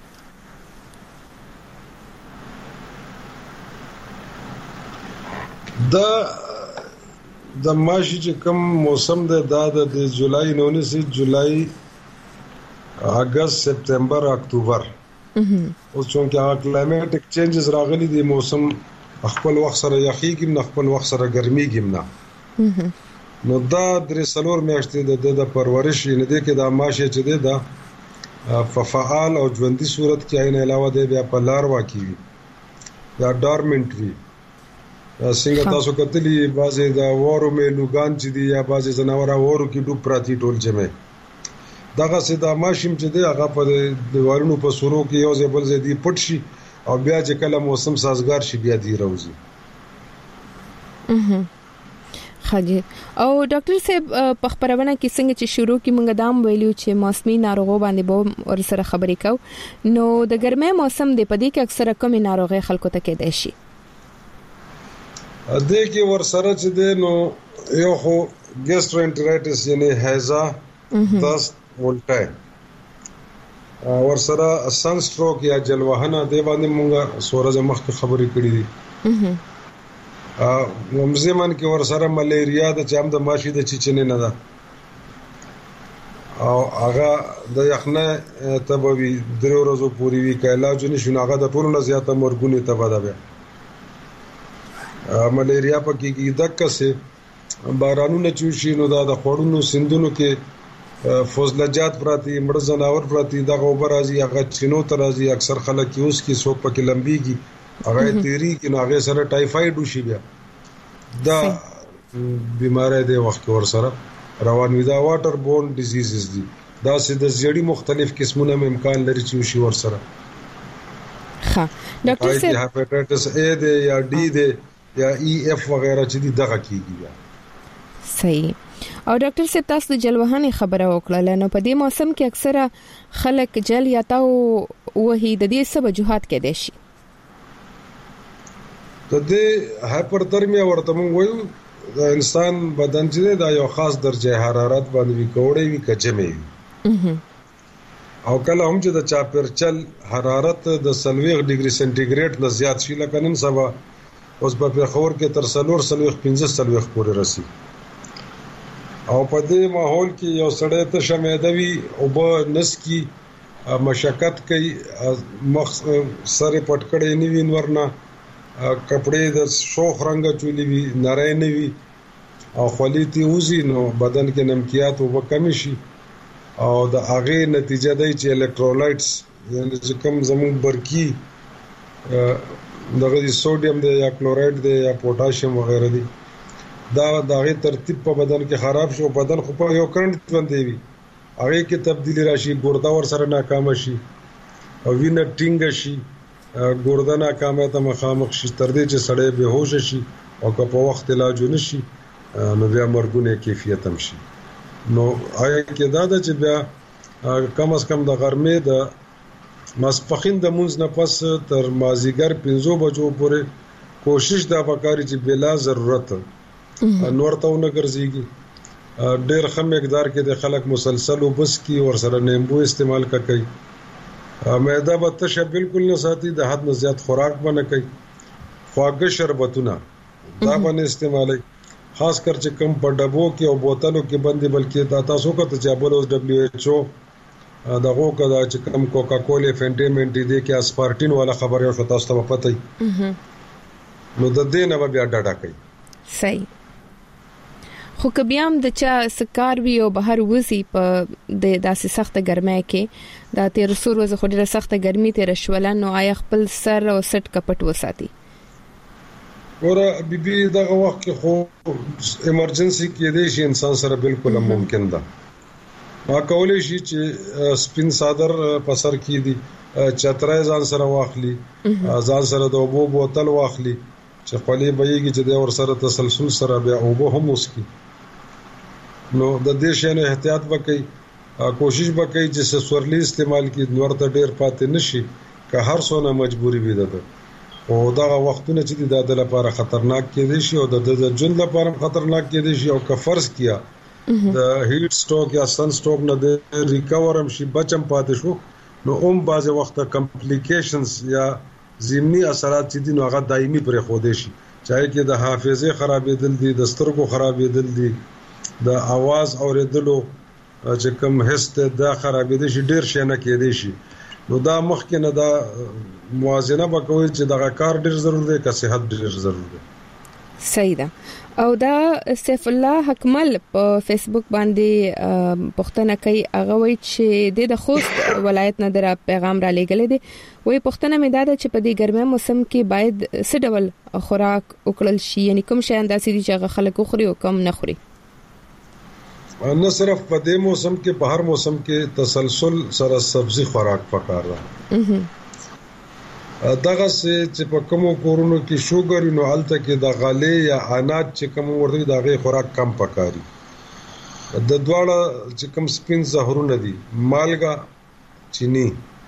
دا د ماشي چې کوم موسم دی دا د جولای نونې سي جولای اگست سپتمبر اکتوبر اوس څنګه هغه کلایمټک چینجز راغلي دي موسم خپل وخت سره یخیږي نه خپل وخت سره ګرميږي نه نو دا درې سلور میاشتې د د پرورش نه دي کې دا ماشي چې دی دا فعال او ژوندۍ صورت کې عین علاوه دی بیا په لاروا کې یا ډارمنټ وي څنګه تاسو کتلی بازي دا وورو مې لوګان چې دی یا بازي زناوره وورو کې ډوب پراتی ټول جمع دغه سدا ماشیم چې دی هغه په دیوالونو په سورو کې یو ځای بل ځای دی پټ شي او بیا چې کله موسم سازگار شي بیا دی راوځي. خاجي او ډاکټر صاحب په خبرونه کې څنګه چې شروع کې موږ دام ویلو چې موسمي ناروغو باندې به ور سره خبرې کو نو د ګرمۍ موسم دی په دې کې اکثره کمی ناروغي خلکو ته کې دی شي دې کې ور سره چې دی نو یو خو ګیسټرونټرایټس یعنی هیزا دست ولټه ور سره سن سټروک یا جلوهنه دی باندې موږ سورج مخ کې خبرې کړې دي ا ومزمن کې ور سره ملیریا د چام د ماشي د چچنه نه ده او هغه د یخنه تبوي درو ورځې پوری وی کایلا جن شناغه د ټولو نه زیاته مرګونی تبا ده ملیریا پکې کې دکه سه بارانونه چوشي نو دا د خورونو سندونو کې فوزلجات پراتی مړ زناور پراتی دا غوبر راځي هغه چینو ته راځي اکثر خلک یوز کې سوق پکې لمبيږي هغه تیری کې هغه سره ټایفاید وشي بیا دا بیماری دی وخت ور سره روان وي دا واټر بورن ډیزیزز دي دا سه د زیړی مختلف قسمونه امکان لري چې وشي ور سره ها ډاکټر صاحب هپاتایټس اے دی یا ډي دی یا ای اف وغیرہ چې دي دغه کیږي صحیح. او ډاکټر صاحب تاسو د جلوهاني خبره وکړه نو په دې موسم کې اکثره خلک جل یا تاو وਹੀ د دې سبب وجوهات کې دي شي د دې هایپرترمیا ورته موږ وایو د انسان بدن چې دا یو خاص درجه حرارت باندې وی کوړې وی کچمه او کله هم چې د چاپرچل حرارت د سلويغ ډیګري سنټیګریډ نه زیات شي لکه نن سبا اوس په خور کې تر سلور سلويغ پنځه سلويغ پورې رسي او په دې ماحول کې یو سړی ته شمیدوي او به نس کی مشقت کوي مخ سره پټ کړي نیوین ورنه کپڑے د شوخ رنگ چولی وی نری نه وی او خلیتی وزي نو بدن کې نمکیات او کم شي او د هغه نتیجه دی چې الکترولایټس یعنی چې کوم زموږ برکی دغه سوډیم دی یا کلوراید دی یا پوتاشیم وغیرہ دی دا دغه ترتیب په بدن کې خراب شو بدن خو په یو کرنٹ باندې وي هغه کې تبدیلی راشي ګردا ور سره ناکام شي او وینه ټینګ شي ګردا ناکامه ته مخامخ شي تر دې چې سړی بهوش شي او که په وخت علاج نشي نو بیا مرګونه کیفیت هم شي نو آیا کې دا د چې بیا کم از کم د غرمې د ماسپخین د مونږ نه پس تر مازیګر پنځو بجو پورې کوشش دا وکړي چې بلا ضرورت نور ته نه ګرځيږي ډېر کم مقدار کې د خلک مسلسل وبس کی او سره نیمبو استعمال کوي معده به تشه بالکل نه ساتي، د حد نه زیات خوراک باندې کوي، خواږه شربتونه دا باندې استعمالي، خاص کر چې کم په ډبو کې او بوتلو کې باندې، بلکې دا تاسو کو ته چې ابل اوس دبليو ایچ او دغه کدا چې کم کوکا کولا فینټیمنټ دي کې اسپارټین والا خبره او تاسو ته پته وي، نو د دې نه بیا ډاډه کوي. صحیح. خو کبيام د چا سکار وی او بهر وسی په د داسې سخت ګرمۍ کې دا تیر سور وز خو ډیره سخت ګرمي تیر شولن، نو آیا خپل سر او سټ کپټ وساتي؟ ورا بي بي دغه وخت کې خو ایمرجنسي کې دی شي انسان سره بالکل ممکن ده، ما کولای شي چې سپین صادر په سر کې دي، چترای ځان سره واخلي، ځان سره د اوبو بوتل واخلي چې خپلې بېږي چې د ور سره تسلسل سره بیا اوبو هم وسکي، نو د دې شی نه احتیاط وکړي، کوشش وکړي چې سورلی استعمال کړي، نور ته ډیر پاتې نشي که هر څونه مجبوری وي ده، او دا وختونه چې د د لپاره خطرناک کېدي شي او د د جون لپاره خطرناک کېدي شي، او که فرض کیا د هیټ سټروک یا سن سټروک نه د ریکور هم شي بچم پاتې شو، نو هم بعض وخت کمپلیکیشنز یا ضمني اثرات چې دي نو هغه دایمي پرې خوده شي، چاهي کې د حافظه خرابېدل دي، د سترګو خرابېدل دي، د आवाज اوریدلو چې کوم حس ته دا خرابېدل شي، ډیر شي نه کېدي شي، نو دا مخکې نه دا موازنه وکوي چې دا کار ډیر ضروري دی که صحت ډیر ضروري دی. صحیح ده. او دا سیف الله حکمل په فیسبوک باندې پښتنه کوي، هغه وایي چې د خوست ولایت نه در پیغام را لېږل دي، وایي پښتنه مې دا ده چې په دې ګرمه موسم کې باید څه ډول خوراک وکړل شي، یعنی کوم شی انداسې دي چې هغه خلک خوري او کم نه خوري. نه صرف په دې موسم کې، په هر موسم کې تسلسل سره سبزي خوراک پکار ده. دغه چې په کومو کورونو کې شوګر نو الته کې د غالې یا انات چې کوم ورته دغه خوراک کم پکاري، د دواړه چې کوم سپین زهرونه دي، مالګه، چینی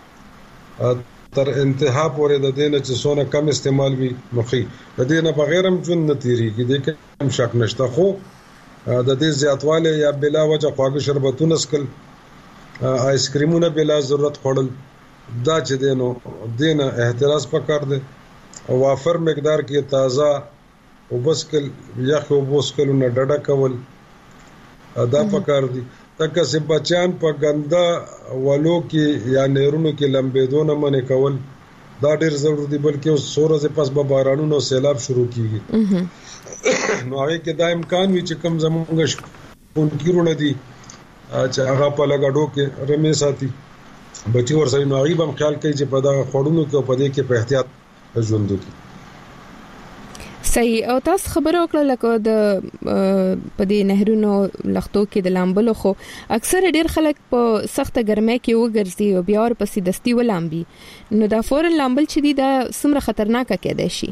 تر انتها پورې د دې نه چې سونه کم استعمال وي مخې د دې نه بغیر هم جون نتیری کې د کم شک نشته، خو د دې زیاتواله یا بلا وجه خواږه شربتونه سکل، آیس کریمونه بلا ضرورت خوړل، دا چې دینو دینه احتراز پکار دی، او وافر مقدار کې تازه او بسکل یخ او بوسکل نه ډډه کول دا پکار دی، تکه چې بچان په ګنده ولو کې یا نهرونو کې لمبېدونه منې کول دا ډیر ضروري دی، بلکې اوس سورزه پس به بارانونو سیلاب شروع کیږي، نو هغه کې دا امکان وي چې کم زمونږ شپونکیرونه دي چې هغه په لګړو کې رمې ساتي بچي ور سره، نو هغه هم خیال کوي چې په دا خړونو کې په دې کې په احتیاط ژوند وکړي. صحیح. او تاسو خبرو وکړه لکه د په دې نهرونو لختو کې د لامبلو، خو اکثر ډیر خلک په سخته ګرمۍ کې وګرځي او بیا ورپسې دستي ولامبي، نو دا فورن لامبل چې دی دا څومره خطرناک کېدای شي؟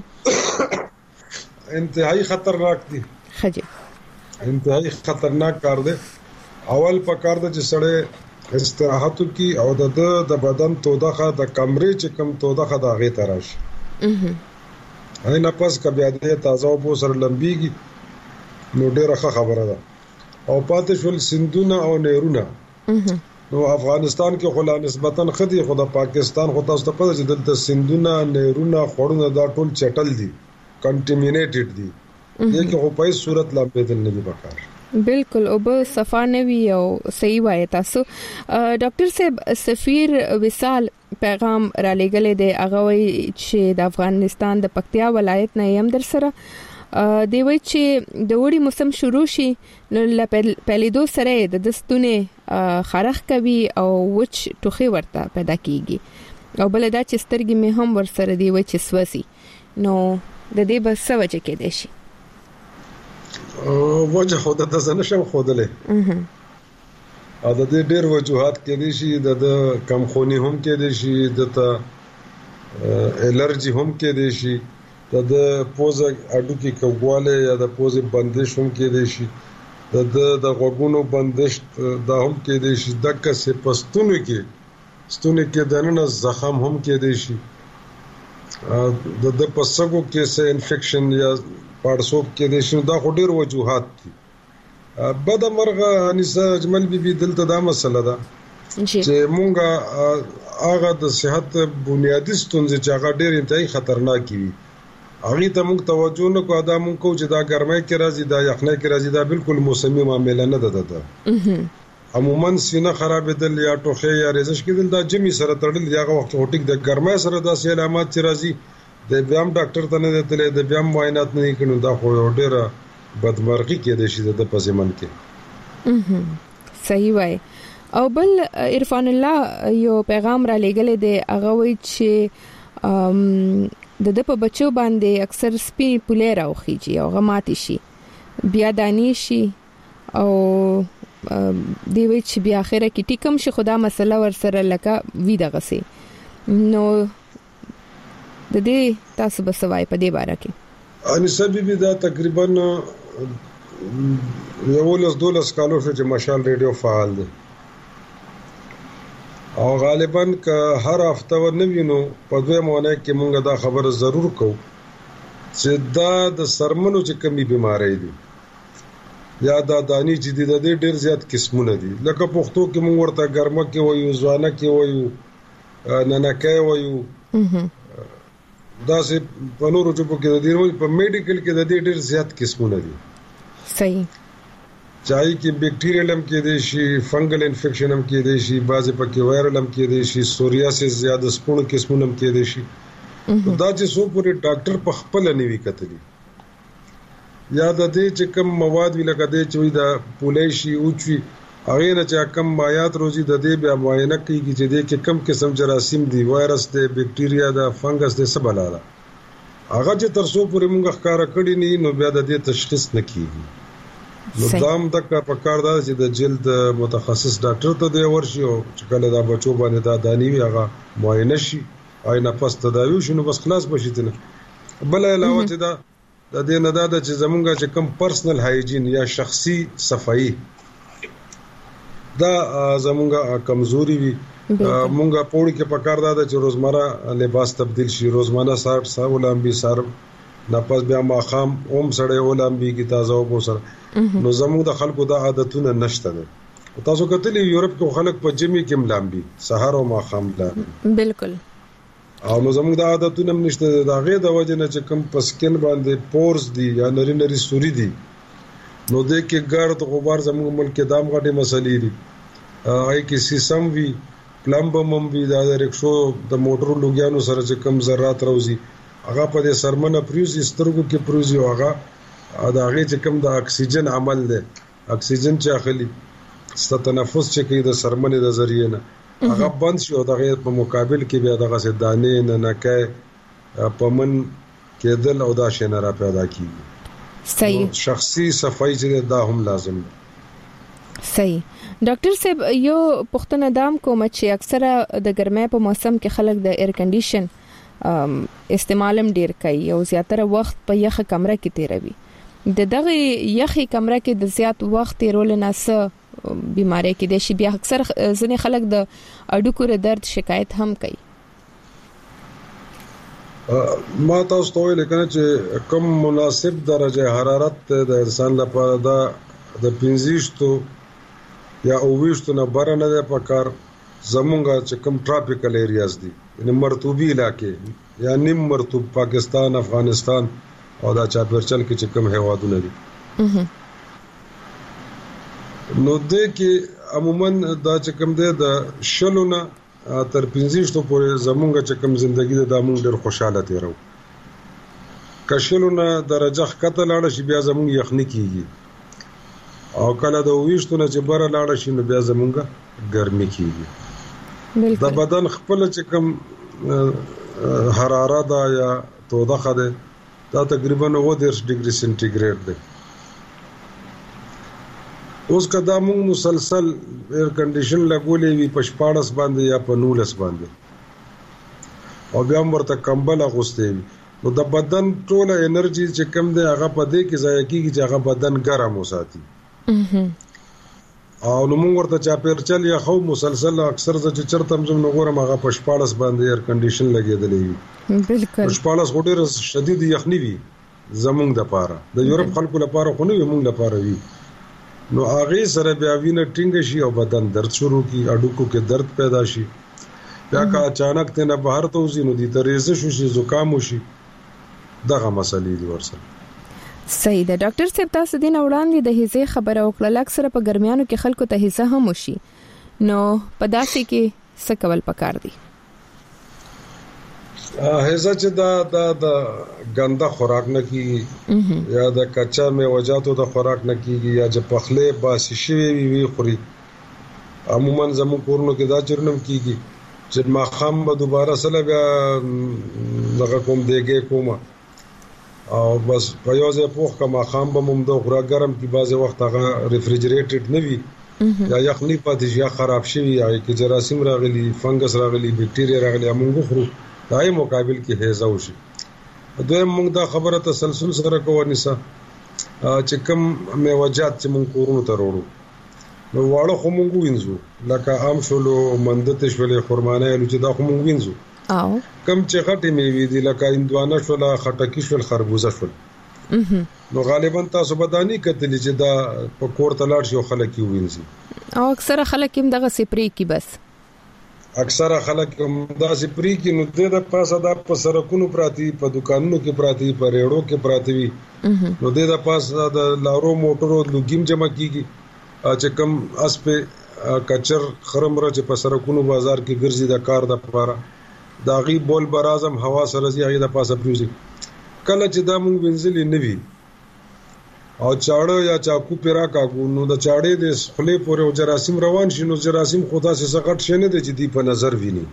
انتهایی خطرناک دي. خجه انتهایی خطرناک کار دی. اول په کار د چې سړی استراحت کی او د د بدن تودخه د کمرې چې کم تودخه د هغه تراش اها هاي نه پس کبه د تازه او سره لمبيږي، نو ډیره خبره ده. او پاتې شول سندونه او نهرونه، اها نو افغانستان کې خلا نسبتا خدي خدا پاکستان خو تاسو ته پته چې دلته سندونه نهرونه خورونه دا ټول چټل دي، کنټامینیټډ دي، دغه په پای صورت لا بدل نه دي بکار. بالکل. او به صفانوي او صحیح وای تاسو. ډاکټر صاحب سفیر وصال پیغام را لېګل دی، هغه وی چې د افغانستان د پکتیا ولایت نه یم در سره دی، وی چې د وړي موسم شروع شي نو پیلیدو سره د دستونه خارخ کوي او وچ ټوخي ورته پیدا کیږي، او بل دا چې سترګې مې هم ور سره دی وی چې سوسي، نو د دې به څه وجه کې دی شي؟ وجه خو د تاسو نشم خودلې اها ا د دې ډېر وجوهات کې دي شي، د کم خونی هم کې دي شي، د ته الرجی هم کې دي شي، د پوزه اډو کې کوواله یا د پوزه بندش هم کې دي شي، د د غوګونو بندش دا هم کې دي شي، د کسه پستونو کې ستونو کې دنه زخم هم کې دي شي، د د پسګو کې سه انفیکشن یا پارسوب کې د شنو دا خو ډیر وجوهات دي. بد مرغه انیسه اجمل بي بي دلته دا مسله ده چې مونږه هغه د صحت بنیادی ستونزې چې هغه ډېر انتهایی خطرناک وي هغه ته مونږ توجه نه کوو دا مونږ کو چې دا ګرمۍ کې راځي دا یخنۍ کې راځي دا بالکل موسمي معاملې نه ده ده عموما سینه خرابېدل یا ټوخی یا ریزش کېدل دا جمی سره تړل دی هغه وخت هټیک د ګرمۍ سره داسې علامات چې راځي د بیام ډاکټر ته نه دتلې د بیام معاینات نه کړي دا خو ډېره بدمرغي کې د شي د پسمن کې صحیح وای او بل عرفان الله یو پیغام را لګل دی هغه وی چې د د په بچو باندې اکثر سپین پولې راوخیږي او غماتي شي بیا دانی شي او دی وی چې بیا اخره کې ټیکم شي خدا مسله ور سره لکه وی دغه سي نو د دې تاسو به سوای په دې باره کې ان سبب دا تقریبا یو لس دولس کالو چې مشال ریډیو فعال دی او غالبا که هر هفته ورنوینو په دوه مونه کې مونږ دا خبره ضرور کوو چې دا د سرمنو چې کمی بیماری دي یا دا دانی چې د دې ډېر زیات قسمونه دي لکه پښتو کې مونږ ورته ګرمه کې وایو ځوانه کې وایو ننکه وایو دا سه په نورو چوپو کې د دې په میډیکل کې د دې ډېر زیات قسمونه دي صحیح چای کې بیکټیریل هم کې دي شي فنګل انفیکشن هم کې دي شي بعضې پکې وایرل هم کې دي شي سوریاسیس زیاده سپون قسمونه هم کې دي شي دا چې څو پورې ډاکټر په خپل نه وی کتلی یا د دې چې کوم مواد وی لکه دې چې دا پولې شي او چې هغه نه چې کم مایات روزي د دې بیا معاینه کوي چې دې کې کم قسم جراثیم دي وایرس دي بیکټیریا دا فنګس دي څه بلاله هغه چې تر څو پورې موږ ښکارا کړی نه نو بیا د دې تشخیص نه کیږي نو دام تک په کار دا چې د جلد متخصص ډاکټر ته دی ورشي او چې کله دا بچو باندې دا دانی وي هغه معاینه شي آینه پس تداوی شنو بس خلاص بشي تنه بل علاوه چې دا د دې نه دا چې زمونږه چې کم پرسنل هایجین یا شخصي صفائی دا زمونږه کمزوري وي مونږه پوری کې په کار دا چې روزمره لباس تبدیل شي روزمانه سار ساولم به سار ناپاس بیا ماخام اوم سړی ولامبي کی تازه او سره نو زموږ د خلکو دا عادتونه نشته ده تاسو کتلی یورپ کې خلک په جمی کې ملامبي سحر او ماخام لامبي بالکل او نو زموږ د عادتونه نشته دا غي د وجه نه چې کم پسکن باندې پورز دي یا نری نری سوري دي نو د کې ګرد غبار زموږ ملک دام غټي مسلې دي آی کې سیسم وی پلمبم وی دا د رکشو د موټرو لوګیانو سره چې کم ذرات راوځي هغه په دې سرمنه پریوزي سترګو کې پریوزي هغه دا هغه چې کوم د اکسیجن عمل دی اکسیجن چې اخلي ست تنفس چې کوي د سرمنه د ذریعہ نه هغه بند شي او دغه په مقابل کې بیا دغه سه دانې نه نکای پمن کېدل او دا شنه را پیدا کیږي صحیح شخصي صفائی چې دا هم لازم دی صحیح ډاکټر صاحب یو پښتنه دام کوم چې اکثره د ګرمۍ په موسم کې خلک د ایر کنډیشن استعمالم ډیر کوي او زیاتره وخت په یخه کمره کې تیروي د دغه یخي کمره کې د زیات وخت تیرول نه څه بیماری کې د شي بیا اکثر ځنې خلک د اډوکو درد شکایت هم کوي ما تاسو ته ویل کنه چې کم مناسب درجه حرارت د انسان لپاره دا د پنځه یا اوویشتو نه بره نه ده پکار زمونږه چې کم ټراپیکل ایریاز دي یعنی مرطوبي علاقې یا نیم مرطوب پاکستان افغانستان او دا چاپیرچل کې چې کم هیوادونه دي نو د کې عموما دا چې کم ده د شلونه تر پنځه پورې زمونږه چې کم ژوندۍ د دامن ډېر خوشاله تیرو کښلونه درجه ښکته لاړه شي بیا زمونږ یخني کیږي او کله د ویشتونه چې بره لاړه شي نو بیا زمونږه ګرمي کیږي د بدن خپل چې کم حرارت دا یا توده ده دا تقریبا اوه دېرش ډیګري سنټیګریډ ده اوس کدا موږ مسلسل ایر کنډیشن لګولې وي په شپاړس باندې یا په نولس باندې او بیا ورته کمبل اغوستې وي نو د بدن ټوله انرژي چې کم ده هغه په دې کې ضایع کیږي چې هغه بدن ګرم وساتي او نو موږ ورته چاپیرچل یا خو مسلسل اکثر چې چرته هم نو ګورم هغه په شپاړس باندې ایر کنډیشن لګېدلې وي بالکل شپاړس ډېر شدید یخني وي زمونږ د پاره د یورپ خلکو لپاره خو نه وي موږ لپاره وي نو هغه سره بیا وینه ټینګ شي او بدن درد شروع کی اډوکو کې درد پیدا شي بیا کا اچانک ته نه بهر ته وځي نو د تریزه شو شي زکام وشي دغه مسلې دي ورسره. صحیح ده ډاکټر صاحب تاسو دین وړاندې د هیزه خبره وکړه اکثر په ګرمیانو کې خلکو ته هیزه هم وشي نو په داسې کې څه کول پکار دي؟ هیزه چې دا د د ګنده خوراک نه کیږي یا د کچا میوجاتو د خوراک نه کیږي یا چې پخله باسي شوی وي خوري عموما زمو کورونو کې دا چرنم کیږي چې ما خام به دوباره سره بیا لږه کوم دیګه کوم او بس په یو ځای پوخ کما خام به موږ د خوراک ګرم کی بازه وخت هغه ریفریجریټډ نه وي یا یخنی پاتې یا خراب شوی یا کې جراثیم راغلي فنګس راغلي بکټیریا راغلي موږ خورو دای مقابل کې هیزه وشي. دوی موږ دا خبره تسلسل سره کوو نسا چې کوم میوجات چې موږ کورونو ته وروړو نو واړه خو موږ وینځو لکه عام شولو مندته شولې خرمانه لو چې دا خو موږ وینځو او کم چې خټې میوي دي لکه اندوانه شولا خټکی شول خربوزه شول نو غالبا تاسو بدانی کتلی چې دا په کور تلاړ شي خلک یې وینځي او اکثر خلک هم دغه سپری کی بس اکثر خلک هم دا سپری کی نو د پاسه دا په سرکونو پراتی په دکانونو کې پراتی په ریړو کې پراتی وي نو د پاسه د لارو موټرو لګیم جمع کیږي چې کم اس په کچر خرمره چې په سرکونو بازار کې ګرځي د کار د لپاره دا غي بول برازم هوا سره زی هغه د پاسه پروزي کله چې دا مونږ وینځلې نوي او چاړه یا چاکو پیرا کاګو نو د چاړې د خلې پورې او جراثیم روان شي نو جراثیم خدا سي سقط شنه دي چې دی په نظر ویني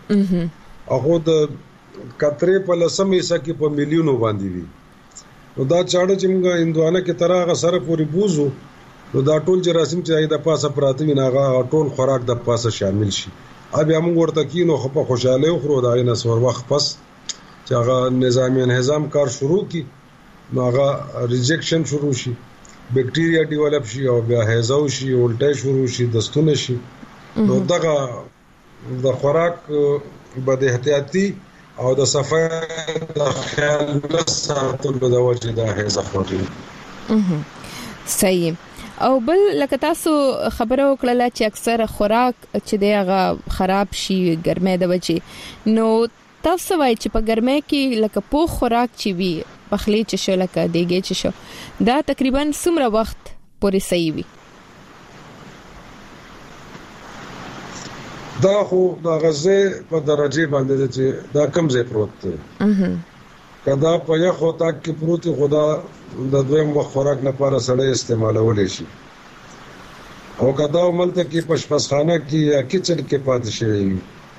هغه د کترې په لسمه حصہ کې په میلیونو باندې وي نو دا چاړه چې موږ اندوانه کې ترغه سره پورې بوزو نو دا ټول جراثیم چې د پاسه پراته وي ناغه ټول خوراک د پاسه شامل شي ابي موږ ورته کینو خو په خوشاله خو دا نه سور وخت پس چې هغه نظام انهضام کار شروع کی نو هغه ریجیکشن شروع شي بکټیریا ډیولپ شي او بیا هیزه شي ولټه شروع شي دستونه شي نو دغه د خوراک بد احتیاطي او د صفای د خیال ساتلو د وجه د هیزه خوري. صحیح. او بل لکه تاسو خبره وکړه چې اکثر خوراک چې دی هغه خراب شي ګرمه د وجه نو تاسو وایي چې په ګرمه کې لکه پوخ خوراک چې وي پخلی چې شو لکه دیګې چې شو دا تقریبا څومره وخت پورې صحیح وي؟ دا خو د غزه په درجه باندې چې دا کم ځای پروت دی کدا په یو خطا کې پروت خدا د دویم وخت خوراک لپاره سړی استعمالول شي او کدا عملته کې پښپسخانه کې یا کچن کې پاتې شي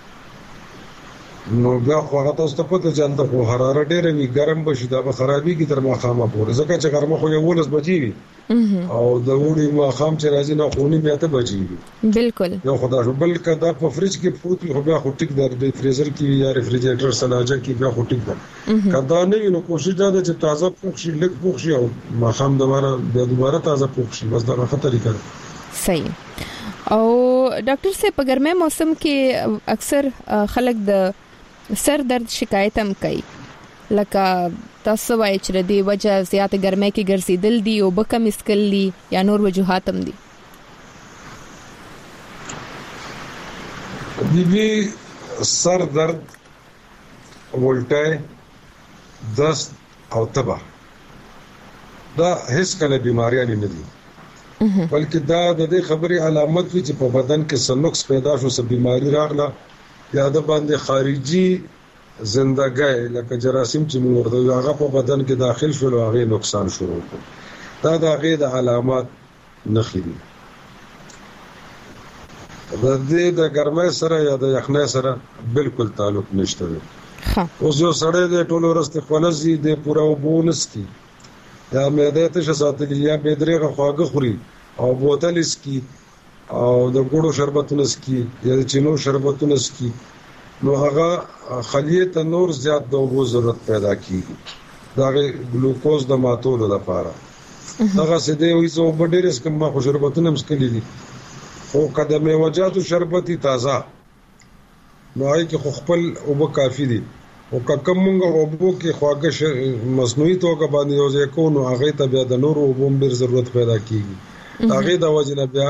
نو بیا خو هغه تاسو ته پته چلته خو حرارت ډېر وي ګرم بشي دا به خرابي کی تر ماخامه پورې ځکه چې ګرمه خو یو ولس بچي وي او د وړي ماخام چې راځي نه خوني بیا ته بچي وي بالکل یو خدا شو بل کدا په فریج کې پروت خو بیا خو ټیک در د فریزر کې یا ریفریجریټر سلاجه کې بیا خو ټیک ده کدا نه نو کوشش دا چې تازه پوښ شي لږ پوښ شي او ماخام دوباره بیا دوباره تازه پوښ شي بس دا خطر طریقه ده. صحیح. او ډاکټر صاحب په ګرمه موسم کې اکثر خلک د سر درد شکایت هم کوي لکه تاسو وایي چې د وجه زیات ګرمۍ کې ګرځیدل دي او بکم اسکل دي یا نور وجوهات هم دي؟ بیبي سر درد ولټه دست او تبه دا هیڅ کله بیماریاں نه دي بلکې دا د دې خبرې علامت وي چې په بدن کې سنوکس پیدا شو څه بیماری راغله یا د باندې خارجي زندګۍ لکه جراثیم چې موږ ورته هغه په بدن کې داخل شول او هغه نقصان شروع کړ دا د هغه د علامات نښې دي. د دې د ګرمۍ سره یا د یخنۍ سره بالکل تعلق نشته دی. اوس یو سړی د ټولو ورځ خپلځي د پوره وبونس کی یا معده ته شساتلی یا بدرېغه خواږه خوري او بوتل اسکی او د ګړو شربتونه اسکی یا د چینو شربتونه اسکی نو هغه خلیه ته نور زیات د اوبو ضرورت پیدا کیږي دا ګلوکوز د ماتولو لپاره هغه څه دی وې زه په ډېر اسکم ما خو شربتونه مسکلي دي او قدمه وجاتو شربتي تازه نو هغه کې خو خپل اوبو کافي دي او کوم موږ اوبو کې خواږه مصنوعي توګه باندې یو ځای کو نو هغه ته بیا د نور اوبو ډېر ضرورت پیدا کیږي هغه د وجنه بیا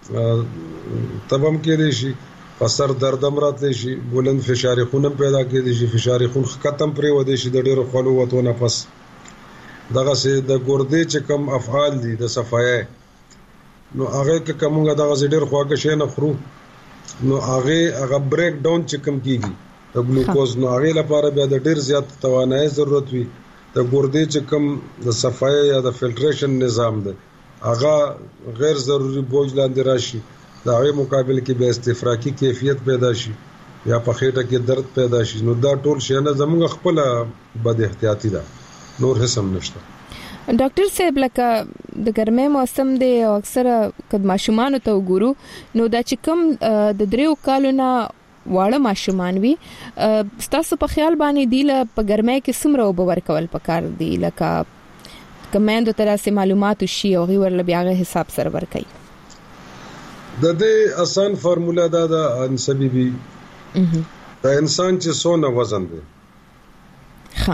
تبم کې شي سر دردم راتلی شي بلند فشار خون پیدا کېدی شي فشار خون ختم پرې ودی شي د ډیرو خلو وته نه پس دغه سه د ګردې چې کم افعال دي د صفایه نو هغه کې کومه دغه ډیر خواږه شي نه خورو نو هغه هغه بریک ډاون چې کم کیږي د ګلوکوز نو هغه لپاره بیا د ډیر زیات توانایي ضرورت وي د ګردې چې کم د صفایه یا د فلټریشن نظام دی هغه غیر ضروري بوج لاندې راشي دا غي مقابل کې به استفراقی کیفیت پیدا شي یا په خېټه کې درد پیدا شي نو دا ټول شی نه زموږ خپل بد احتیاطي ده نور هیڅ هم نشته ډاکټر صاحب لکه د ګرمۍ موسم دی او اکثره کله ماشومان ته وګورو نو دا چې کوم د دریو کالو نه واړه ماشومان وي ستاسو په خیال باندې دی له په ګرمۍ کې څومره وب ورکول پکار دی لکه کمند تر سه معلومات شي او غي ورل بیا غي حساب سره ورکي د دې آسان فارمولا دا د انسبي بي د انسان چې څونه وزن دی ها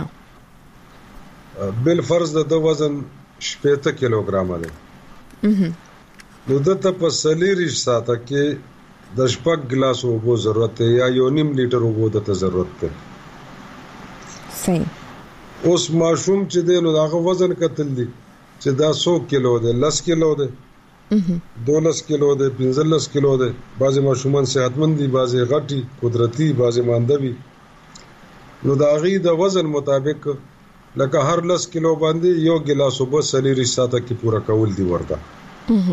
بل فرض د وزن شپږ کیلوګرام دی نو د ته په سلیریش ساته کې د شپږ ګلاس اوبو ضرورت دی یا یو نیم لیټر اوبو د ته ضرورت دی صحیح اوس ماشوم چې دی نو داغه وزن کتل دی چې دا سو کیلو دی لس کیلو دی دولس کیلو دی پنځلس کیلو دی بعضی ماشومان صحتمند دي بعضی غټي قدرتي بعضی ماندوي نو دا غي د وزن مطابق لکه هر لس کیلو باندې یو ګلاس وب سلیری ساته کې پورا کول دی ورته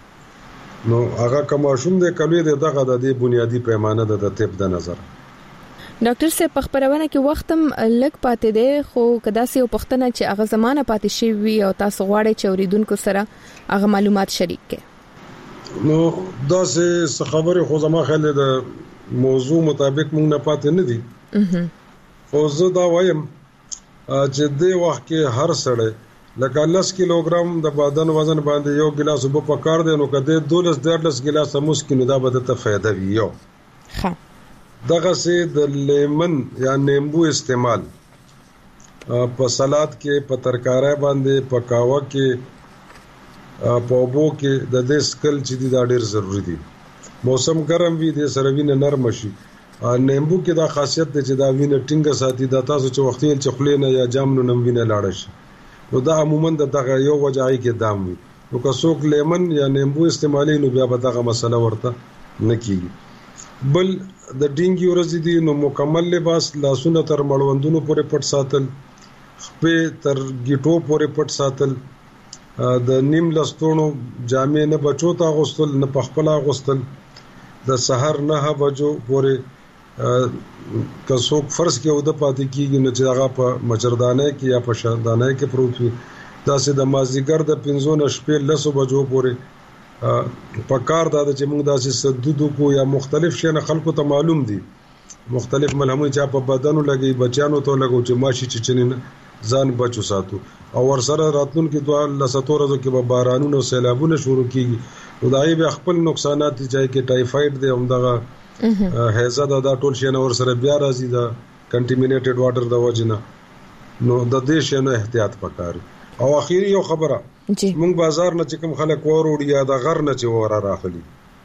نو هغه کوم ماشوم دی کلوې دی دغه د دې بنیادی پیمانه د طب د نظر ډاکټر صاحب په خبرونه کې وختم لګ پاتې دی خو کدا سه پښتنه چې هغه زمانه پاتې شي وي او تاسو غواړئ چې اوریدونکو سره هغه معلومات شریک کړئ نو دا څه خبره خو زما خیال د موضوع مطابق مونږ نه پاتې نه دي خو زه دا وایم چې د وخت کې هر سړی لکه لس کیلوګرام د بدن وزن باندې یو ګلاس وب پکار دی نو کده دولس دولس ګلاس مسکین دا به ته فائدہ وي یو ها دغه سه د لیمن یا نیمبو استعمال په سلاد کې په ترکارای باندې په کاوه کې په اوبو کې د دې سکل چې دا ډېر ضروری دي موسم ګرم وي د سره وینه نرم شي نیمبو کې دا خاصیت ده چې دا وینه ټینګه ساتي دا تاسو چې وختي چې خلینه یا جام نو نم وینه لاړ شي نو دا عموما دغه یو وجای کې دام وي نو که څوک لیمن یا نیمبو استعمالي نو بیا به دغه مسله ورته نه کیږي بل د ډینګي ورځې دي نو مکمل لباس لاسونه تر مړوندونو پورې پټ ساتل خپې تر گیټو پورې پټ ساتل د نیم لستونو جامې نه بچو ته غوستل نه پخپلا غوستل د سحر نه بجو پورې که څوک فرض کې ود پاتې کیږي نو چې هغه په مچردانه کې یا په شاندانه کې پروت وي دا سه د مازیګر د پنځو نه شپې لسو بجو پورې په کار دا چې موږ داسې سدودو کو یا مختلف شنه خلکو ته معلوم دي مختلف ملهمه چې په بدنو لګي بچانو ته لګو چې ماشي چې چنین ځان بچو ساتو او ور سره راتلون کې دوه لساتورزو کې به بارانونو سیلابونه شروع کیږي نو دای به خپل نقصانات دي چې کې ټایفاید دی همدغه هیزه دا ټول شنه ور سره بیا راځي دا کنټیمینیټډ واټر د وجنه نو د دې شنه احتیاط پکاري او اخیری یو خبره مونږ بازار نه چې کوم خلک وروړي یا د غر نه چې وره راخلي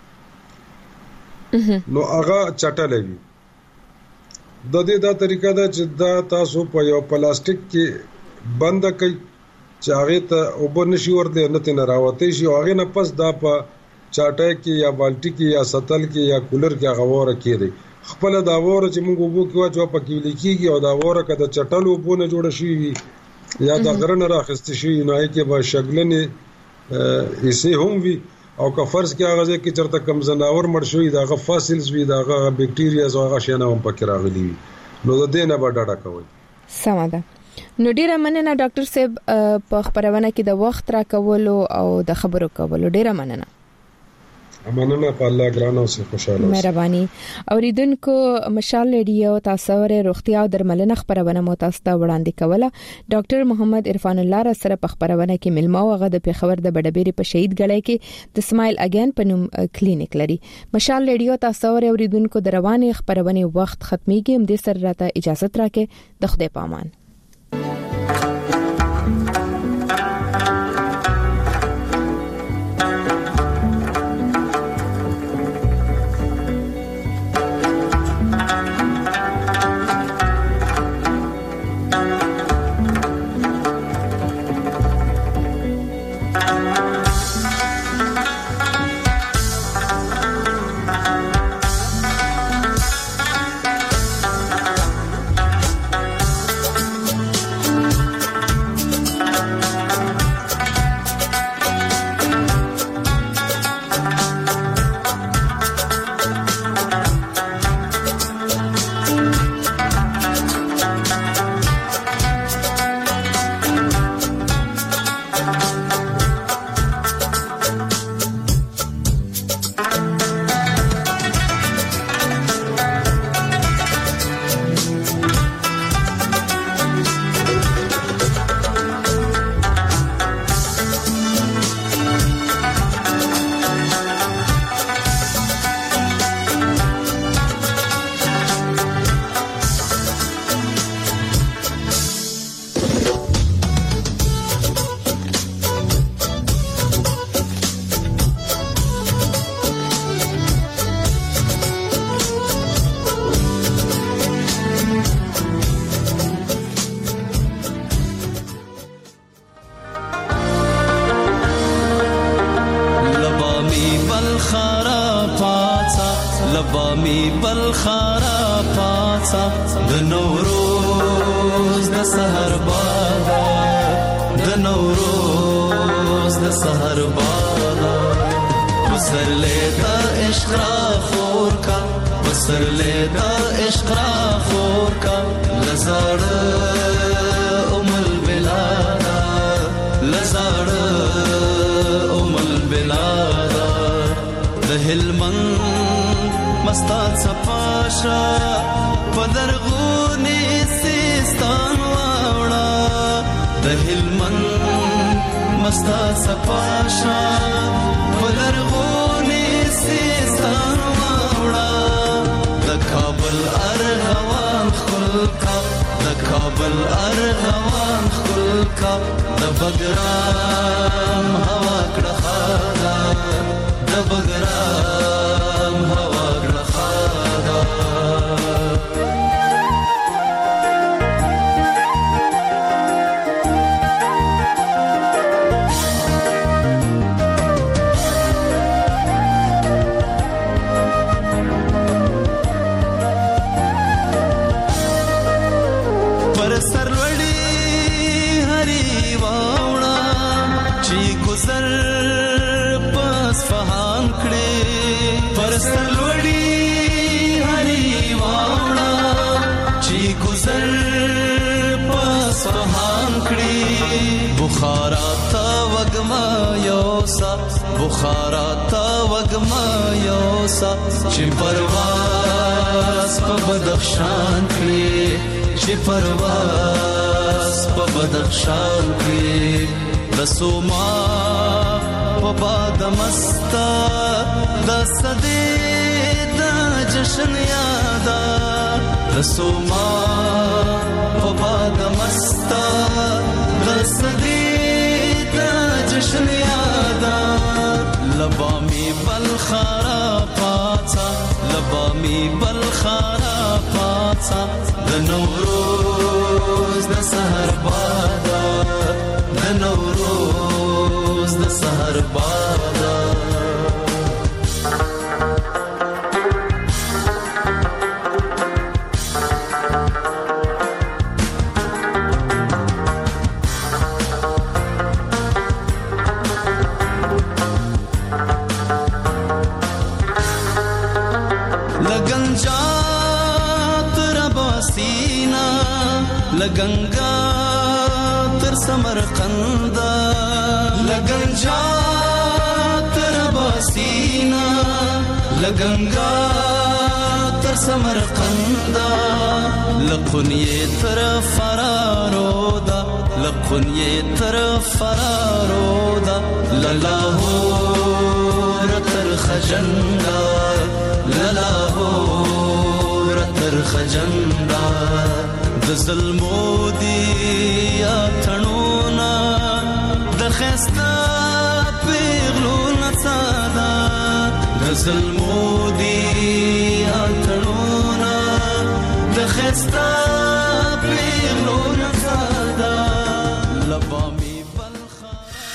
نو هغه چټلوي د دې دا طریقه ده چې دا تاسو په یو پلاستیک کې بند کړئ چې هغه ته اوبه نشي ورته نه تن راوته شي هغه نه پس دا په چاټه کې یا بالټي کې یا سطل کې یا کولر کې هغه وره کېږي خپل دا وره چې موږ وبو کې واچو په کې لیکيږي او دا وره کده چټل وبو نه جوړ شي یا دا غرنه راخست شي نه کې به شګلنې ایسه هم وي او که فرض کې هغه کې چرته کم زناور مړ شوی دا غ فاسلز وي دا غ بکټیریا او هغه شنه هم پکې راغلي نو د دې نه به ډاډه کوي سم ده نو ډیره مننه ډاکټر صاحب په خبرونه کې د وخت را کولو او د خبرو کولو ډیره مننه مننه په الله ګرانه او خوشاله مهرباني اوریدونکو مشال ریډیو تاسو ور روغتیا او درملنه خبرونه مو تاسو ته وړاندې کوله ډاکټر محمد عرفان الله را سره په خبرونه کې ملما او غد په خبر د بډبيري په شهید غړی کې د سمایل اگین په نوم کلینیک لري مشال ریډیو تاسو ور اوریدونکو د رواني خبرونه وخت ختميږي هم د سره راته اجازه تراکه د خدای پامان لبامي بلخارا پاڅا د نوروز د سحر بادا د نوروز د سحر بادا بسر لیدا عشق را خور کا بسر لیدا عشق را خور کا لزاړ ام البلادا لزاړ ام البلادا د هلمند مستا صفاشا پدرغونی سیستان واوڑا د هلمند مستا صفاشا پدرغونی سیستان واوڑا د کابل ارغوان خلکا د کابل ارغوان خلکا د بګرام هوا کړه خادا د بګرام هوا کړه خادا بخارا تا وگما یوسا بخارا تا وگما یوسا چې پرواز په بدخشان کې چې پرواز په بدخشان کې رسوما په باد مستا د صدې د جشن یادا رسوما په باد مستا د صدې جشن یادا لبامی بلخارا پاڅا لبامی بلخارا پاڅا د نوروز د سحر بادا د نوروز د سحر بادا لگنگا تر سمرقند لگنجا تر باسینا لگنگا تر سمرقند لقنیه تر فرارودا لقنیه تر فرارودا للاهور تر خجندا للاهور تر خجندا د ظلمو دی یا تڼونا د خستا پیغلو نڅادا د ظلمو دی یا تڼونا د خستا